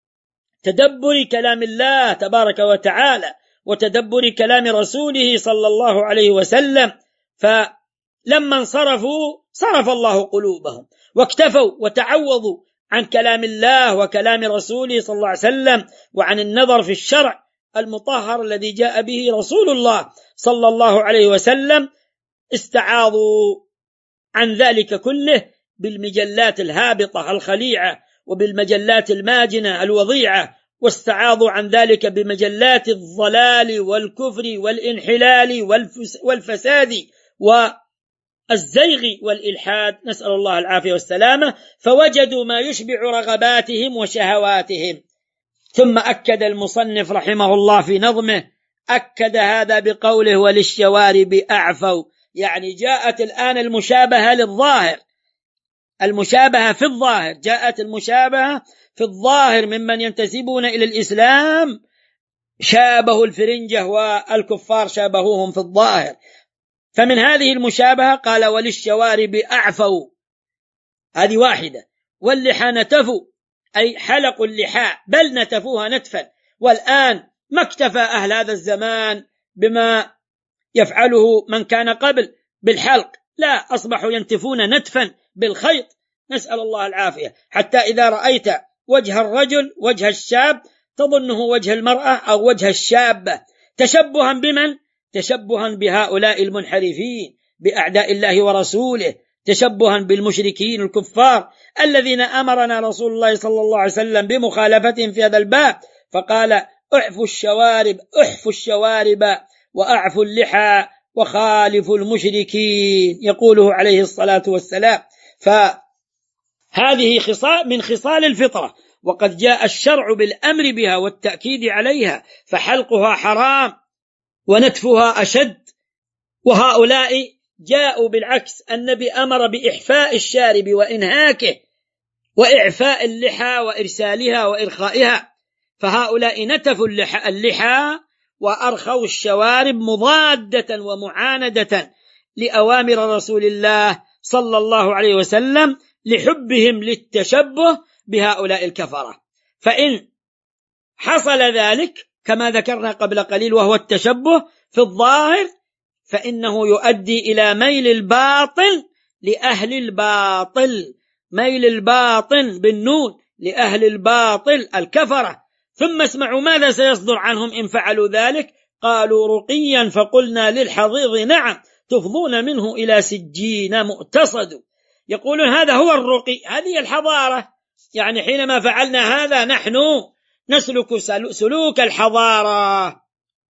تدبر كلام الله تبارك وتعالى وتدبر كلام رسوله صلى الله عليه وسلم، فلما انصرفوا صرف الله قلوبهم واكتفوا وتعوضوا عن كلام الله وكلام رسوله صلى الله عليه وسلم، وعن النظر في الشرع المطهر الذي جاء به رسول الله صلى الله عليه وسلم، استعاضوا عن ذلك كله بالمجلات الهابطة الخليعة وبالمجلات الماجنة الوضيعة، واستعاضوا عن ذلك بمجلات الضلال والكفر والانحلال والفساد والزيغ والإلحاد، نسأل الله العافية والسلامة، فوجدوا ما يشبع رغباتهم وشهواتهم. ثم أكد المصنف رحمه الله في نظمه، أكد هذا بقوله وللشوارب أعفوا، يعني جاءت الآن المشابهة للظاهر، المشابهة في الظاهر، جاءت المشابهة في الظاهر ممن ينتسبون إلى الإسلام، شابهوا الفرنجة والكفار شابهوهم في الظاهر. فمن هذه المشابهة قال وللشوارب أعفوا، هذه واحدة، واللحى نتفوا أي حلقوا اللحى بل نتفوها نتفا. والآن ما اكتفى أهل هذا الزمان بما يفعله من كان قبل بالحلق، لا، أصبحوا ينتفون نتفا بالخيط، نسأل الله العافية، حتى إذا رأيت وجه الرجل وجه الشاب تظنه وجه المرأة أو وجه الشابة، تشبها بمن؟ تشبها بهؤلاء المنحرفين بأعداء الله ورسوله، تشبها بالمشركين الكفار الذين أمرنا رسول الله صلى الله عليه وسلم بمخالفتهم في هذا الباب، فقال اعفوا الشوارب، احفوا الشوارب وأعفوا اللحى وخالفوا المشركين، يقوله عليه الصلاة والسلام. فهذه خصال من خصال الفطرة، وقد جاء الشرع بالأمر بها والتأكيد عليها، فحلقها حرام ونتفها أشد. وهؤلاء جاءوا بالعكس، النبي أمر بإحفاء الشارب وإنهاكه وإعفاء اللحى وإرسالها وإرخائها، فهؤلاء نتفوا اللحى, اللحى وأرخوا الشوارب مضادة ومعاندة لأوامر رسول الله صلى الله عليه وسلم لحبهم للتشبه بهؤلاء الكفرة. فإن حصل ذلك كما ذكرنا قبل قليل وهو التشبه في الظاهر، فإنه يؤدي إلى ميل الباطل لأهل الباطل، ميل الباطن بالنون لأهل الباطل الكفرة. ثم اسمعوا ماذا سيصدر عنهم إن فعلوا ذلك، قالوا رقيا فقلنا للحضيض نعم تفضون منه إلى سجين مؤتصد. يقولون هذا هو الرقي، هذه الحضارة، يعني حينما فعلنا هذا نحن نسلك سلوك الحضارة.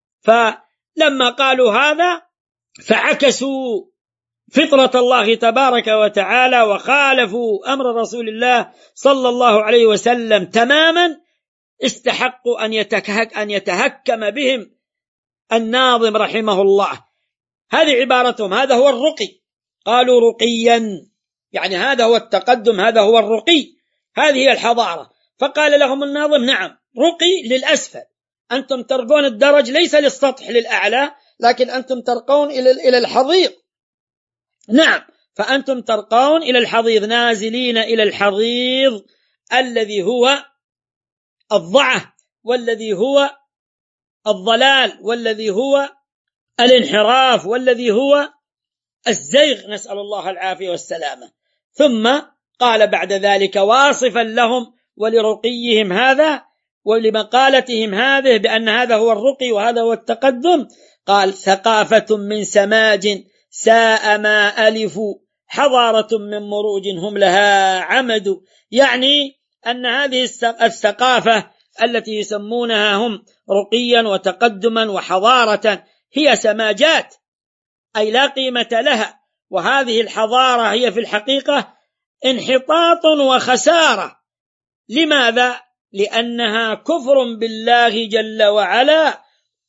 فلما قالوا هذا فعكسوا فطرة الله تبارك وتعالى وخالفوا أمر رسول الله صلى الله عليه وسلم تماما، استحقوا أن يتهك أن يتهكم بهم الناظم رحمه الله. هذه عبارتهم، هذا هو الرقي، قالوا رقيا يعني هذا هو التقدم، هذا هو الرقي، هذه هي الحضارة. فقال لهم الناظم نعم رقي للأسفل، أنتم ترقون الدرج ليس للسطح للأعلى، لكن أنتم ترقون إلى الحضيض. نعم، فأنتم ترقون إلى الحضيض، نازلين إلى الحضيض الذي هو الضعة والذي هو الضلال والذي هو الانحراف والذي هو الزيغ، نسأل الله العافية والسلامة. ثم قال بعد ذلك واصفا لهم ولرقيهم هذا ولمقالتهم هذه بأن هذا هو الرقي وهذا هو التقدم، قال ثقافة من سماج ساء ما ألفوا، حضارة من مروج هم لها عمد. يعني أن هذه الثقافة التي يسمونها هم رقيا وتقدما وحضارة هي سماجات، أي لا قيمة لها، وهذه الحضارة هي في الحقيقة انحطاط وخسارة. لماذا؟ لأنها كفر بالله جل وعلا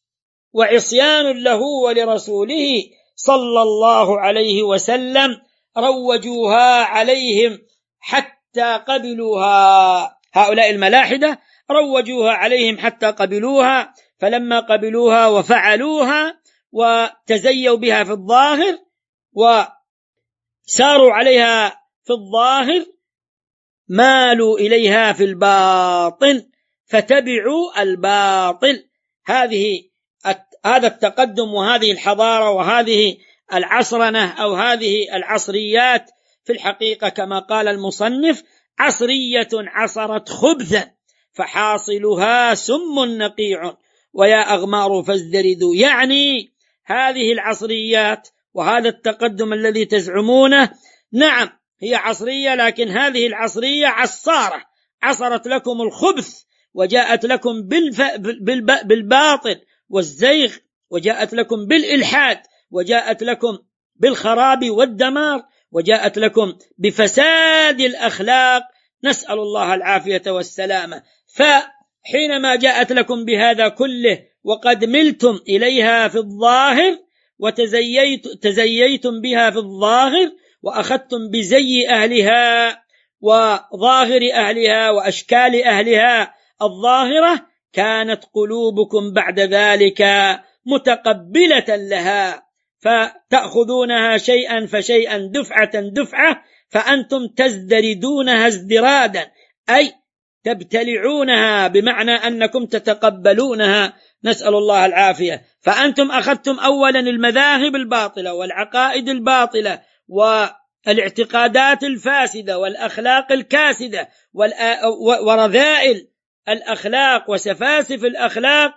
وعصيان له ولرسوله صلى الله عليه وسلم، روجوها عليهم حتى قبلوها، هؤلاء الملاحدة روجوها عليهم حتى قبلوها، فلما قبلوها وفعلوها وتزيوا بها في الظاهر وساروا عليها في الظاهر مالوا إليها في الباطن فتبعوا الباطل. هذه هذا التقدم وهذه الحضارة وهذه العصرنة أو هذه العصريات في الحقيقة كما قال المصنف عصرية عصرت خبثا فحاصلها سم نقيع ويا أغمار فازدردوا. يعني هذه العصريات وهذا التقدم الذي تزعمونه نعم هي عصرية، لكن هذه العصرية عصارة، عصرت لكم الخبث وجاءت لكم بالف... بالب... بالباطل والزيغ، وجاءت لكم بالإلحاد، وجاءت لكم بالخراب والدمار، وجاءت لكم بفساد الأخلاق، نسأل الله العافية والسلامة. فحينما جاءت لكم بهذا كله وقد ملتم إليها في الظاهر وتزييت تزييتم بها في الظاهر وأخذتم بزي أهلها وظاهر أهلها وأشكال أهلها الظاهرة، كانت قلوبكم بعد ذلك متقبلة لها، فتأخذونها شيئا فشيئا دفعة دفعة، فأنتم تزدردونها ازدرادا، أي تبتلعونها، بمعنى أنكم تتقبلونها، نسأل الله العافية. فأنتم أخذتم أولا المذاهب الباطلة والعقائد الباطلة والاعتقادات الفاسدة والأخلاق الكاسدة ورذائل الأخلاق وسفاسف الأخلاق،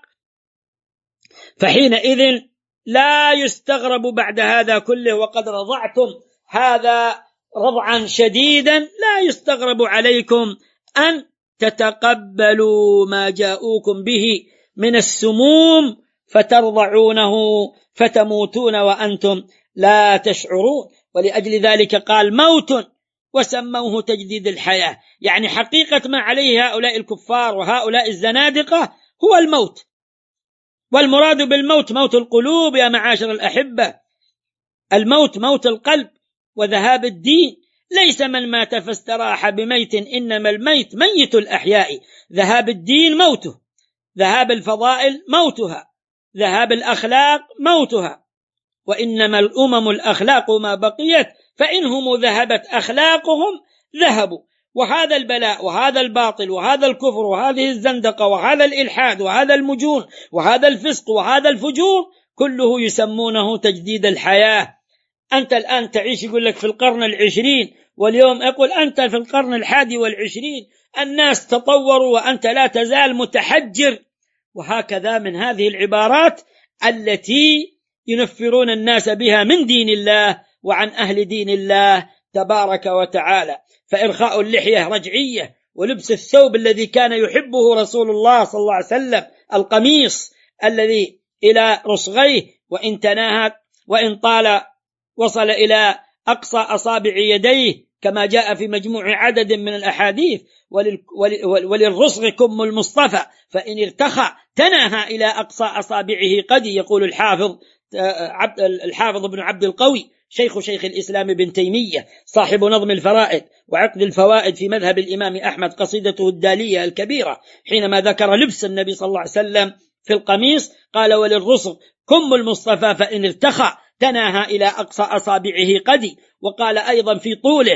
فحينئذ لا يستغرب بعد هذا كله وقد رضعتم هذا رضعا شديدا، لا يستغرب عليكم أن تتقبلوا ما جاءوكم به من السموم فترضعونه فتموتون وأنتم لا تشعرون. ولأجل ذلك قال موت وسموه تجديد الحياة، يعني حقيقة ما عليه هؤلاء الكفار وهؤلاء الزنادقة هو الموت، والمراد بالموت موت القلوب يا معاشر الأحبة، الموت موت القلب وذهاب الدين، ليس من مات فاستراح بميت، إنما الميت ميت الأحياء، ذهاب الدين موته، ذهاب الفضائل موتها، ذهاب الأخلاق موتها، وإنما الأمم الأخلاق ما بقيت، فإنهم ذهبت أخلاقهم ذهبوا. وهذا البلاء وهذا الباطل وهذا الكفر وهذه الزندقة وهذا الإلحاد وهذا المجون وهذا الفسق وهذا الفجور كله يسمونه تجديد الحياة. أنت الآن تعيش يقول لك في القرن العشرين، واليوم أقول أنت في القرن الحادي والعشرين، الناس تطوروا وأنت لا تزال متحجر. وهكذا من هذه العبارات التي ينفرون الناس بها من دين الله وعن أهل دين الله تبارك وتعالى. فإرخاء اللحية رجعية، ولبس الثوب الذي كان يحبه رسول الله صلى الله عليه وسلم، القميص الذي إلى رسغيه وإن تناهت وإن طال وصل إلى أقصى أصابع يديه كما جاء في مجموع عدد من الأحاديث، وللرسغ كم المصطفى فإن ارتخى تناهى إلى أقصى أصابعه قد، يقول الحافظ الحافظ ابن عبد القوي شيخ شيخ الإسلام ابن تيمية صاحب نظم الفرائد وعقد الفوائد في مذهب الإمام أحمد، قصيدته الدالية الكبيرة، حينما ذكر لبس النبي صلى الله عليه وسلم في القميص قال وللرسغ كم المصطفى فإن ارتخى تناهى إلى أقصى أصابعه قدي. وقال أيضا في طوله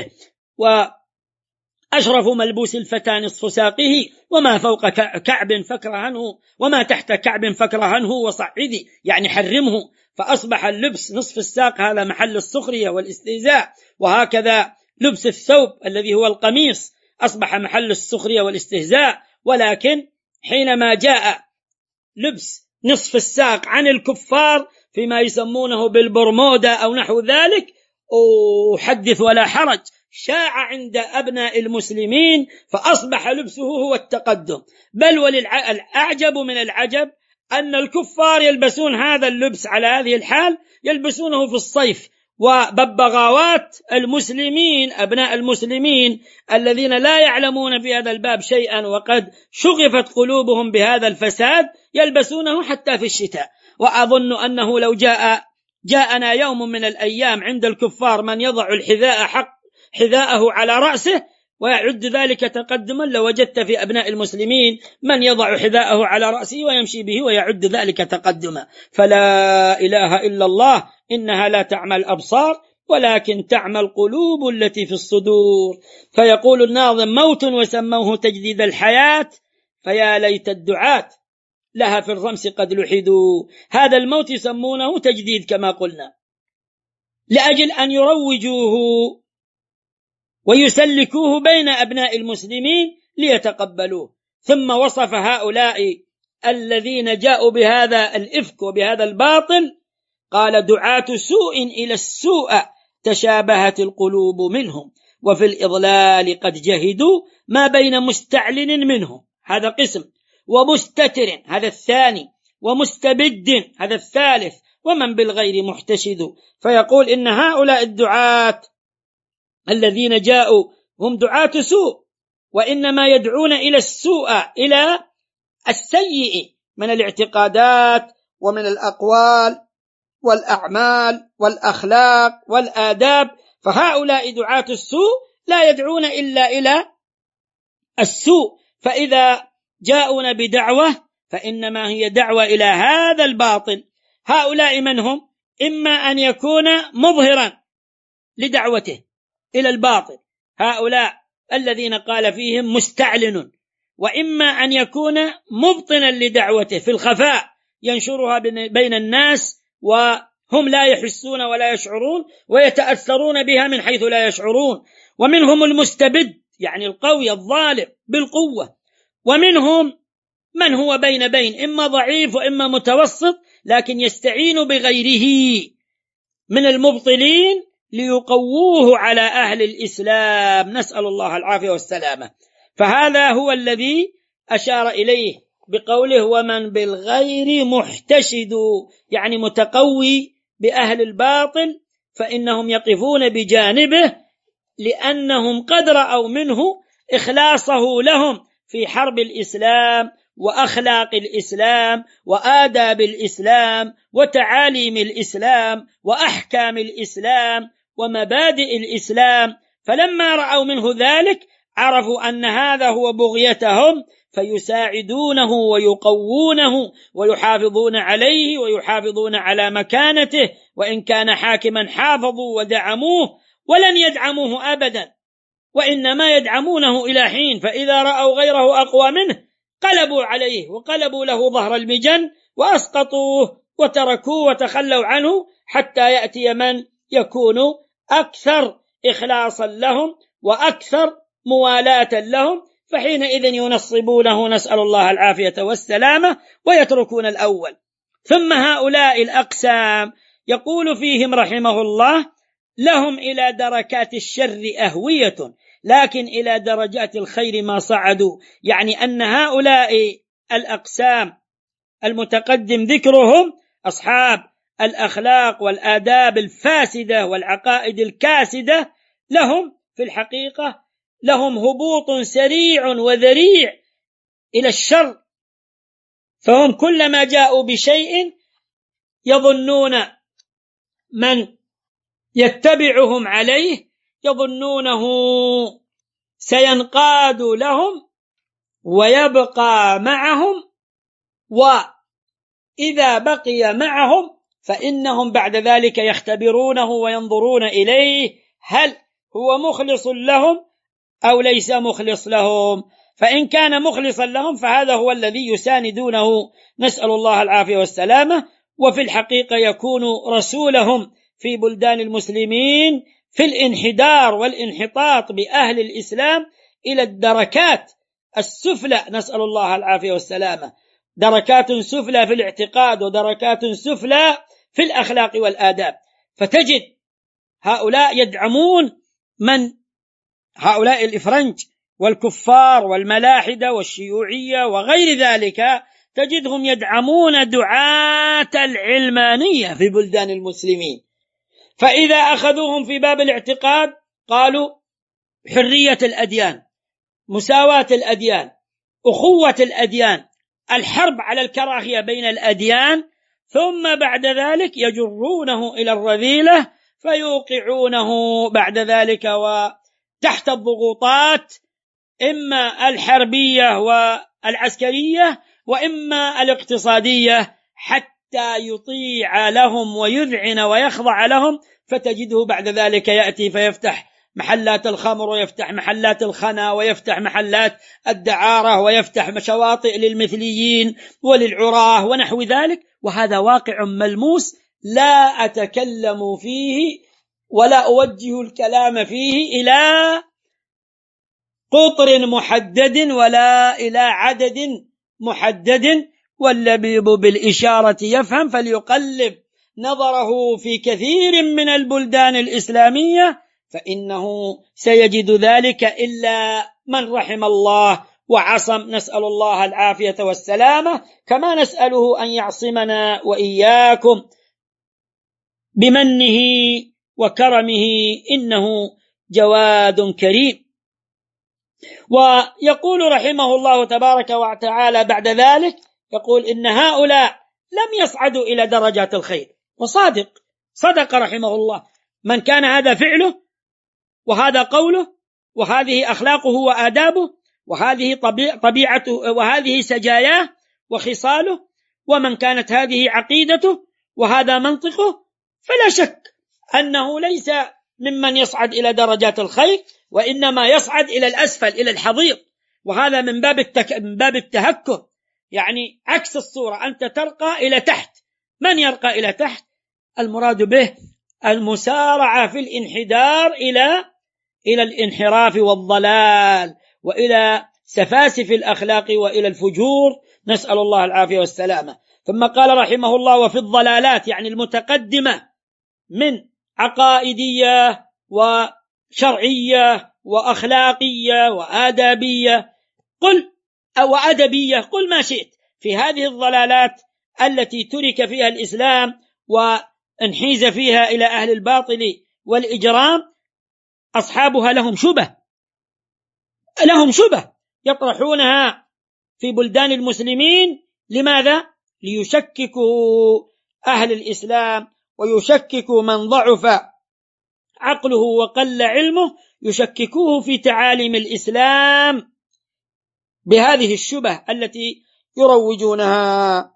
وأشرف ملبوس الفتى نصف ساقه وما فوق كعب فكرهنه وما تحت كعب فكرهنه وصعدي، يعني حرمه. فأصبح اللبس نصف الساق هذا محل السخرية والاستهزاء، وهكذا لبس الثوب الذي هو القميص أصبح محل السخرية والاستهزاء. ولكن حينما جاء لبس نصف الساق عن الكفار فيما يسمونه بالبرمودا أو نحو ذلك، أحدث ولا حرج، شاع عند أبناء المسلمين، فأصبح لبسه هو التقدم. بل والأعجب من العجب أن الكفار يلبسون هذا اللبس على هذه الحال، يلبسونه في الصيف، وببغاوات المسلمين أبناء المسلمين الذين لا يعلمون في هذا الباب شيئا وقد شغفت قلوبهم بهذا الفساد يلبسونه حتى في الشتاء. وأظن أنه لو جاء جاءنا يوم من الأيام عند الكفار من يضع الحذاء حق حذاءه على رأسه ويعد ذلك تقدما، لوجدت في أبناء المسلمين من يضع حذاءه على رأسه ويمشي به ويعد ذلك تقدما. فلا إله إلا الله، إنها لا تعمى الأبصار ولكن تعمى القلوب التي في الصدور. فيقول الناظم موت وسموه تجديد الحياة، فيا ليت الدعاة لها في الرمس قد لحدوا. هذا الموت يسمونه تجديد كما قلنا لأجل أن يروجوه ويسلكوه بين أبناء المسلمين ليتقبلوه. ثم وصف هؤلاء الذين جاءوا بهذا الإفك وبهذا الباطل، قال: دعاة سوء إلى السوء تشابهت القلوب منهم، وفي الإضلال قد جهدوا ما بين مستعلن منهم، هذا قسم، ومستتر، هذا الثاني، ومستبد، هذا الثالث، ومن بالغير محتشد. فيقول إن هؤلاء الدعاة الذين جاءوا هم دعاة سوء، وإنما يدعون إلى السوء، إلى السيء من الاعتقادات ومن الأقوال والأعمال والأخلاق والآداب. فهؤلاء دعاة السوء لا يدعون إلا إلى السوء، فإذا جاءون بدعوة فإنما هي دعوة إلى هذا الباطل. هؤلاء من هم؟ إما أن يكون مظهرا لدعوته إلى الباطل، هؤلاء الذين قال فيهم مستعلن، وإما أن يكون مبطنا لدعوته في الخفاء، ينشرها بين الناس وهم لا يحسون ولا يشعرون، ويتأثرون بها من حيث لا يشعرون. ومنهم المستبد، يعني القوي الظالم بالقوة. ومنهم من هو بين بين، إما ضعيف وإما متوسط، لكن يستعين بغيره من المبطلين ليقووه على أهل الإسلام، نسأل الله العافية والسلامة. فهذا هو الذي أشار إليه بقوله: ومن بالغير محتشد، يعني متقوي بأهل الباطل، فإنهم يقفون بجانبه لأنهم قد رأوا منه إخلاصه لهم في حرب الإسلام وأخلاق الإسلام وآداب الإسلام وتعاليم الإسلام وأحكام الإسلام ومبادئ الإسلام. فلما رأوا منه ذلك عرفوا أن هذا هو بغيتهم، فيساعدونه ويقوونه ويحافظون عليه ويحافظون على مكانته، وإن كان حاكما حافظوا ودعموه، ولن يدعموه أبدا، وإنما يدعمونه إلى حين، فإذا رأوا غيره أقوى منه قلبوا عليه وقلبوا له ظهر المجن وأسقطوه وتركوه وتخلوا عنه، حتى يأتي من يكون أكثر إخلاصا لهم وأكثر موالاة لهم، فحينئذ ينصبونه، نسأل الله العافية والسلامة، ويتركون الأول. ثم هؤلاء الأقسام يقول فيهم رحمه الله: لهم إلى دركات الشر أهوية، لكن إلى درجات الخير ما صعدوا. يعني أن هؤلاء الأقسام المتقدم ذكرهم أصحاب الأخلاق والآداب الفاسدة والعقائد الكاسدة، لهم في الحقيقة لهم هبوط سريع وذريع إلى الشر، فهم كلما جاءوا بشيء يظنون من يتبعهم عليه يظنونه سينقاد لهم ويبقى معهم، وإذا بقي معهم فإنهم بعد ذلك يختبرونه وينظرون إليه هل هو مخلص لهم أو ليس مخلص لهم. فإن كان مخلصا لهم فهذا هو الذي يساندونه، نسأل الله العافية والسلامة. وفي الحقيقة يكون رسولهم في بلدان المسلمين في الانحدار والانحطاط بأهل الإسلام إلى الدركات السفلى، نسأل الله العافية والسلامة، دركات سفلى في الاعتقاد ودركات سفلى في الأخلاق والآداب. فتجد هؤلاء يدعمون من هؤلاء الإفرنج والكفار والملاحدة والشيوعية وغير ذلك، تجدهم يدعمون دعاة العلمانية في بلدان المسلمين. فإذا أخذوهم في باب الاعتقاد قالوا حرية الأديان، مساواة الأديان، أخوة الأديان، الحرب على الكراهية بين الأديان، ثم بعد ذلك يجرونه إلى الرذيلة فيوقعونه بعد ذلك وتحت الضغوطات إما الحربية والعسكرية وإما الاقتصادية، حتى يطيع لهم ويذعن ويخضع لهم. فتجده بعد ذلك يأتي فيفتح محلات الخمر ويفتح محلات الخنا ويفتح محلات الدعارة ويفتح شواطئ للمثليين وللعراه ونحو ذلك، وهذا واقع ملموس لا أتكلم فيه ولا أوجه الكلام فيه إلى قطر محدد ولا إلى عدد محدد، واللبيب بالإشارة يفهم، فليقلب نظره في كثير من البلدان الإسلامية فإنه سيجد ذلك إلا من رحم الله وعصم. نسأل الله العافية والسلامة، كما نسأله أن يعصمنا وإياكم بمنه وكرمه، إنه جواد كريم. ويقول رحمه الله تبارك وتعالى بعد ذلك، يقول إن هؤلاء لم يصعدوا إلى درجات الخير، وصادق، صدق رحمه الله. من كان هذا فعله وهذا قوله وهذه أخلاقه وآدابه وهذه طبيعته وهذه سجاياه وخصاله، ومن كانت هذه عقيدته وهذا منطقه، فلا شك أنه ليس ممن يصعد إلى درجات الخير، وإنما يصعد إلى الأسفل، إلى الحضيض. وهذا من باب التك... من باب التهكم، يعني عكس الصورة، أنت ترقى إلى تحت. من يرقى إلى تحت؟ المراد به المسارعة في الانحدار إلى إلى الانحراف والضلال وإلى سفاسف الأخلاق وإلى الفجور، نسأل الله العافية والسلامة. ثم قال رحمه الله: وفي الضلالات، يعني المتقدمة من عقائدية وشرعية وأخلاقية وآدابية، قل أو أدبية، قل ما شئت، في هذه الضلالات التي ترك فيها الإسلام وانحيز فيها إلى أهل الباطل والإجرام، أصحابها لهم شبه لهم شبه يطرحونها في بلدان المسلمين. لماذا؟ ليشككوا أهل الإسلام ويشككوا من ضعف عقله وقل علمه، يشككوه في تعاليم الإسلام بهذه الشبه التي يروجونها.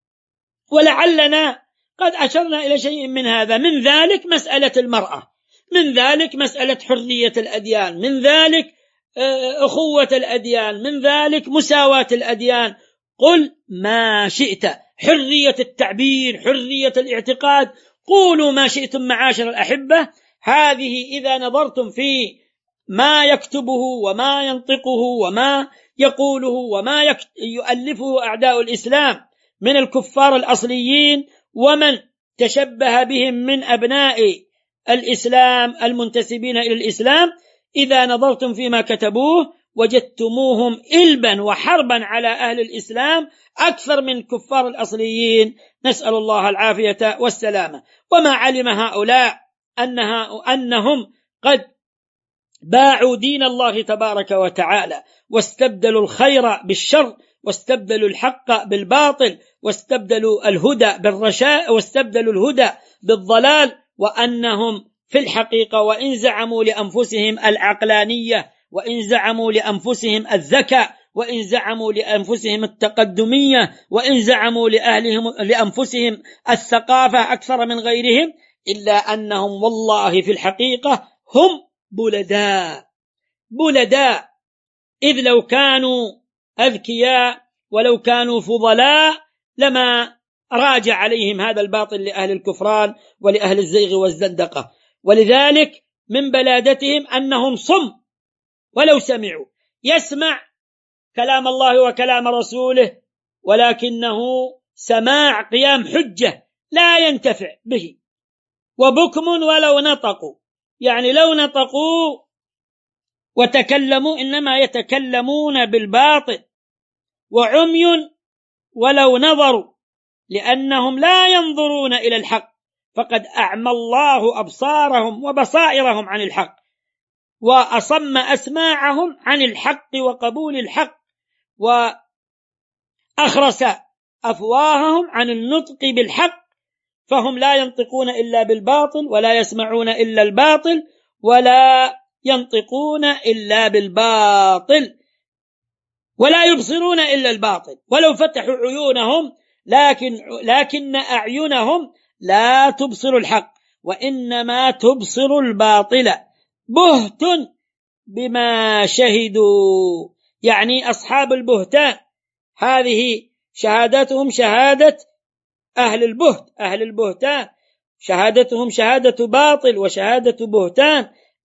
ولعلنا قد أشرنا إلى شيء من هذا، من ذلك مسألة المرأة، من ذلك مسألة حرية الأديان، من ذلك أخوة الأديان، من ذلك مساواة الأديان. قل ما شئت، حرية التعبير، حرية الاعتقاد، قولوا ما شئتم معاشر الأحبة. هذه إذا نظرتم في ما يكتبه وما ينطقه وما يقوله وما يؤلفه أعداء الإسلام من الكفار الأصليين ومن تشبه بهم من أبناء الإسلام المنتسبين إلى الإسلام، إذا نظرتم فيما كتبوه وجدتموهم إلبا وحربا على أهل الإسلام أكثر من الكفار الأصليين، نسأل الله العافية والسلامة. وما علم هؤلاء أنها أنهم قد باعوا دين الله تبارك وتعالى، واستبدلوا الخير بالشر، واستبدلوا الحق بالباطل، واستبدلوا الهدى بالرشاد، واستبدلوا الهدى بالضلال، وأنهم في الحقيقة وإن زعموا لأنفسهم العقلانية، وإن زعموا لأنفسهم الذكاء، وإن زعموا لأنفسهم التقدمية، وإن زعموا لأهلهم لأنفسهم الثقافة أكثر من غيرهم، إلا أنهم والله في الحقيقة هم بلداء بلداء إذ لو كانوا أذكياء ولو كانوا فضلاء لما راجع عليهم هذا الباطل لأهل الكفران ولأهل الزيغ والزندقة. ولذلك من بلادتهم أنهم صم، ولو سمعوا، يسمع كلام الله وكلام رسوله، ولكنه سماع قيام حجة لا ينتفع به، وبكم ولو نطقوا، يعني لو نطقوا وتكلموا إنما يتكلمون بالباطل، وعمي ولو نظروا، لأنهم لا ينظرون إلى الحق، فقد أعمى الله أبصارهم وبصائرهم عن الحق، وأصم أسماعهم عن الحق وقبول الحق، وأخرس أفواههم عن النطق بالحق، فهم لا ينطقون إلا بالباطل، ولا يسمعون إلا الباطل، ولا ينطقون إلا بالباطل، ولا يبصرون إلا الباطل، ولو فتحوا عيونهم لكن, لكن أعينهم لا تبصر الحق، وإنما تبصر الباطل. بهت بما شهدوا، يعني أصحاب البهتان، هذه شهادتهم شهادة أهل البهت، أهل البهتان شهادتهم شهادة باطل وشهادة بهتان،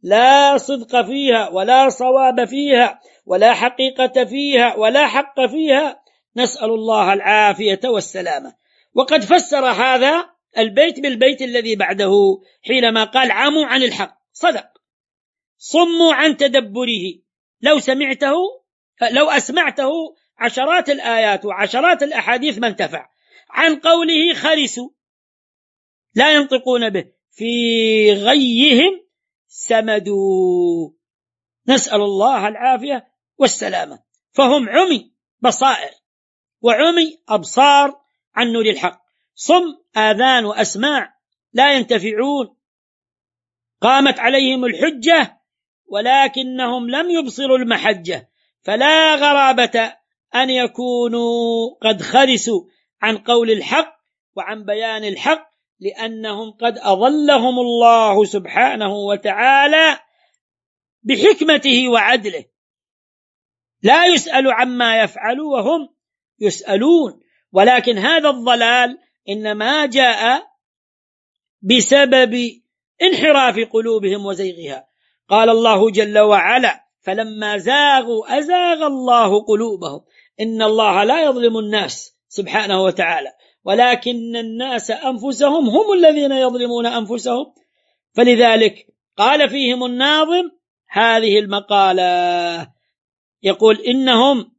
لا صدق فيها ولا صواب فيها ولا حقيقة فيها ولا حق فيها، نسأل الله العافية والسلامة. وقد فسر هذا البيت بالبيت الذي بعده حينما قال عموا عن الحق، صدق، صموا عن تدبره. لو سمعته لو أسمعته عشرات الآيات وعشرات الأحاديث ما انتفع. عن قوله خرسوا، لا ينطقون به، في غيهم سمدوا، نسأل الله العافية والسلامة. فهم عمي بصائر وعمي أبصار عن نور الحق، صم آذان وأسماع لا ينتفعون. قامت عليهم الحجة ولكنهم لم يبصروا المحجة، فلا غرابة أن يكونوا قد خرسوا عن قول الحق وعن بيان الحق، لأنهم قد أضلهم الله سبحانه وتعالى بحكمته وعدله، لا يسأل عما يفعل وهم يسألون. ولكن هذا الضلال إنما جاء بسبب انحراف قلوبهم وزيغها. قال الله جل وعلا فلما زاغوا أزاغ الله قلوبهم، إن الله لا يظلم الناس سبحانه وتعالى، ولكن الناس أنفسهم هم الذين يظلمون أنفسهم. فلذلك قال فيهم الناظم هذه المقالة، يقول إنهم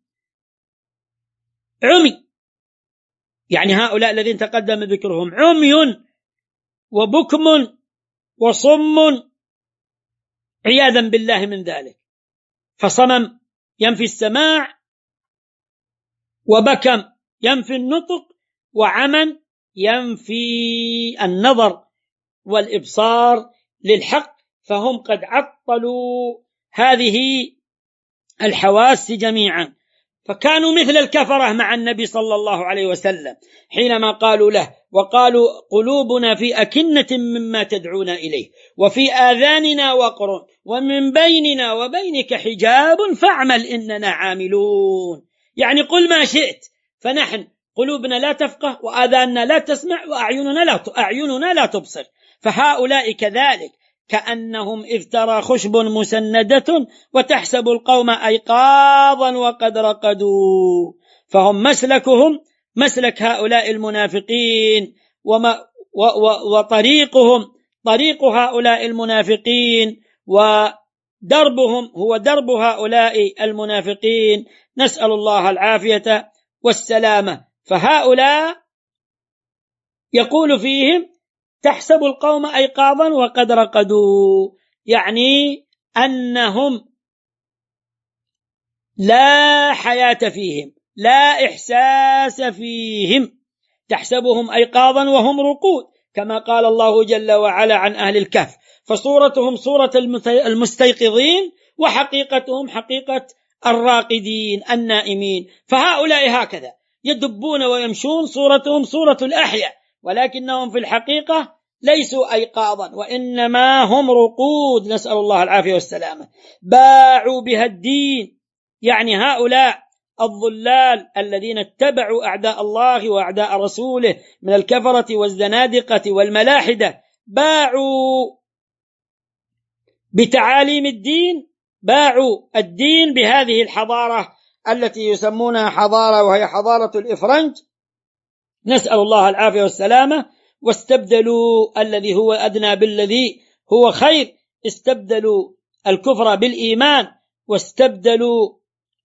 عمي، يعني هؤلاء الذين تقدم ذكرهم عمي وبكم وصم عياذا بالله من ذلك. فصمم ينفي السماع، وبكم ينفي النطق، وعمى ينفي النظر والإبصار للحق، فهم قد عطلوا هذه الحواس جميعا. فكانوا مثل الكفرة مع النبي صلى الله عليه وسلم حينما قالوا له وقالوا قلوبنا في أكنة مما تدعونا إليه وفي آذاننا وقر ومن بيننا وبينك حجاب فاعمل إننا عاملون. يعني قل ما شئت، فنحن قلوبنا لا تفقه وآذاننا لا تسمع وأعيننا لا أعيننا لا تبصر. فهؤلاء كذلك كأنهم إذ ترى خشب مسندة وتحسب القوم أيقاظا وقد رقدوا. فهم مسلكهم مسلك هؤلاء المنافقين، وما وطريقهم طريق هؤلاء المنافقين، ودربهم هو درب هؤلاء المنافقين، نسأل الله العافية والسلامة. فهؤلاء يقول فيهم تحسب القوم أيقاظا وقد رقدوا، يعني أنهم لا حياة فيهم، لا إحساس فيهم، تحسبهم أيقاظا وهم رقود، كما قال الله جل وعلا عن أهل الكهف فصورتهم صورة المستيقظين وحقيقتهم حقيقة الراقدين النائمين. فهؤلاء هكذا يدبون ويمشون، صورتهم صورة الأحياء، ولكنهم في الحقيقة ليسوا أيقاظا وإنما هم رقود، نسأل الله العافية والسلامة. باعوا بها الدين، يعني هؤلاء الضلال الذين اتبعوا أعداء الله وأعداء رسوله من الكفرة والزنادقة والملاحدة، باعوا بتعاليم الدين، باعوا الدين بهذه الحضارة التي يسمونها حضارة وهي حضارة الإفرنج، نسأل الله العافية والسلامة. واستبدلوا الذي هو أدنى بالذي هو خير، استبدلوا الكفر بالإيمان، واستبدلوا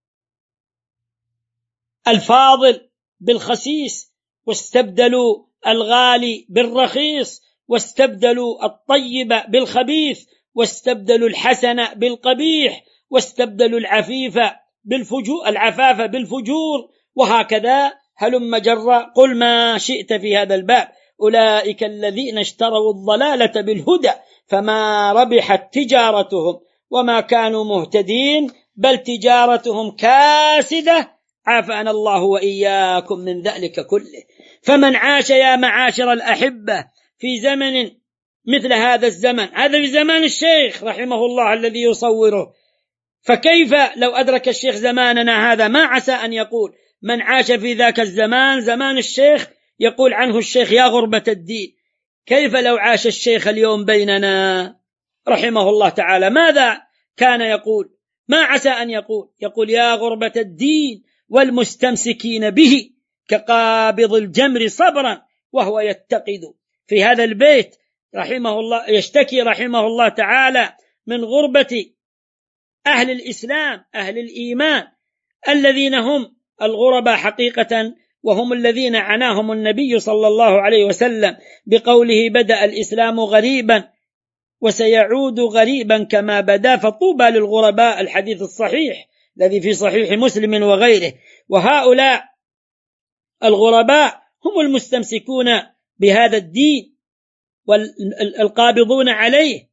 الفاضل بالخسيس، واستبدلوا الغالي بالرخيص، واستبدلوا الطيب بالخبيث، واستبدلوا الحسن بالقبيح، واستبدلوا العفيف بالفجور العفاف بالفجور، وهكذا هلم جرا. قل ما شئت في هذا الباب. أولئك الذين اشتروا الضلالة بالهدى فما ربحت تجارتهم وما كانوا مهتدين، بل تجارتهم كاسدة، عافانا الله وإياكم من ذلك كله. فمن عاش يا معاشر الأحبة في زمن مثل هذا الزمن، هذا في زمان الشيخ رحمه الله الذي يصوره، فكيف لو أدرك الشيخ زماننا هذا؟ ما عسى أن يقول من عاش في ذاك الزمان زمان الشيخ يقول عنه الشيخ يا غربة الدين. كيف لو عاش الشيخ اليوم بيننا؟ رحمه الله تعالى ماذا كان يقول؟ ما عسى أن يقول؟ يقول: يا غربة الدين والمستمسكين به كقابض الجمر صبرا وهو يتقد. في هذا البيت رحمه الله يشتكي رحمه الله تعالى من غربة أهل الإسلام، أهل الإيمان، الذين هم الغرباء حقيقة، وهم الذين عناهم النبي صلى الله عليه وسلم بقوله: بدأ الإسلام غريبا وسيعود غريبا كما بدا، فطوبى للغرباء، الحديث الصحيح الذي في صحيح مسلم وغيره. وهؤلاء الغرباء هم المستمسكون بهذا الدين والقابضون عليه،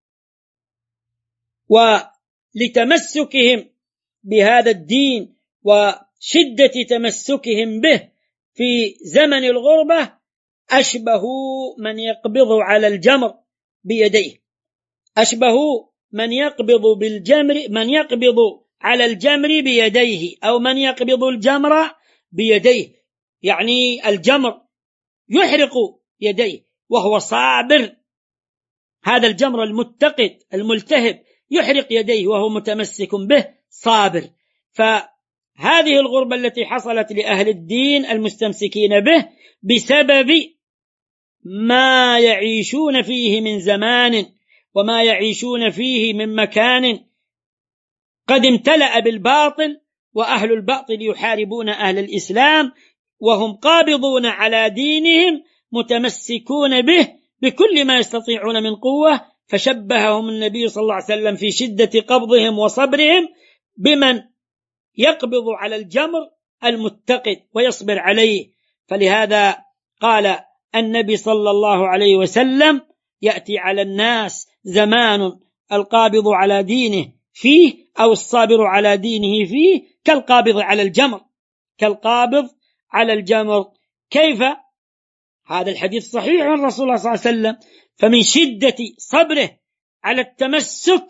ولتمسكهم بهذا الدين وشدة تمسكهم به في زمن الغربة أشبهوا من يقبض على الجمر بيديه، أشبهوا من يقبض بالجمر من يقبض على الجمر بيديه، أو من يقبض الجمر بيديه، يعني الجمر يحرق يديه وهو صابر، هذا الجمر المتقد الملتهب يحرق يديه وهو متمسك به صابر. فهذه الغربة التي حصلت لأهل الدين المستمسكين به بسبب ما يعيشون فيه من زمان، وما يعيشون فيه من مكان قد امتلأ بالباطل، وأهل الباطل يحاربون أهل الإسلام، وهم قابضون على دينهم متمسكون به بكل ما يستطيعون من قوة. فشبههم النبي صلى الله عليه وسلم في شدة قبضهم وصبرهم بمن يقبض على الجمر المتقد ويصبر عليه. فلهذا قال النبي صلى الله عليه وسلم: يأتي على الناس زمان القابض على دينه فيه، أو الصابر على دينه فيه، كالقابض على الجمر، كالقابض على الجمر. كيف؟ هذا الحديث صحيح عن رسول الله صلى الله عليه وسلم. فمن شدة صبره على التمسك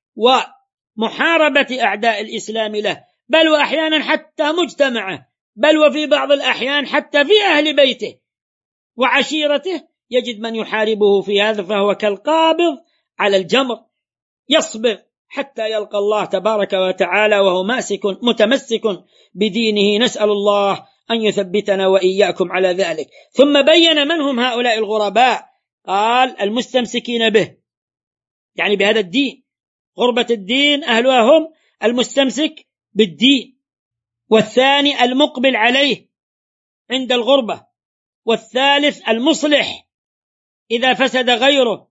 ومحاربة أعداء الإسلام له، بل وأحيانا حتى مجتمعه، بل وفي بعض الأحيان حتى في أهل بيته وعشيرته، يجد من يحاربه في هذا، فهو كالقابض على الجمر، يصبر حتى يلقى الله تبارك وتعالى وهو ماسك متمسك بدينه. نسأل الله أن يثبتنا وإياكم على ذلك. ثم بين من هم هؤلاء الغرباء، قال: المستمسكين به، يعني بهذا الدين. غربة الدين أهلها هم المستمسك بالدين، والثاني المقبل عليه عند الغربة، والثالث المصلح إذا فسد غيره،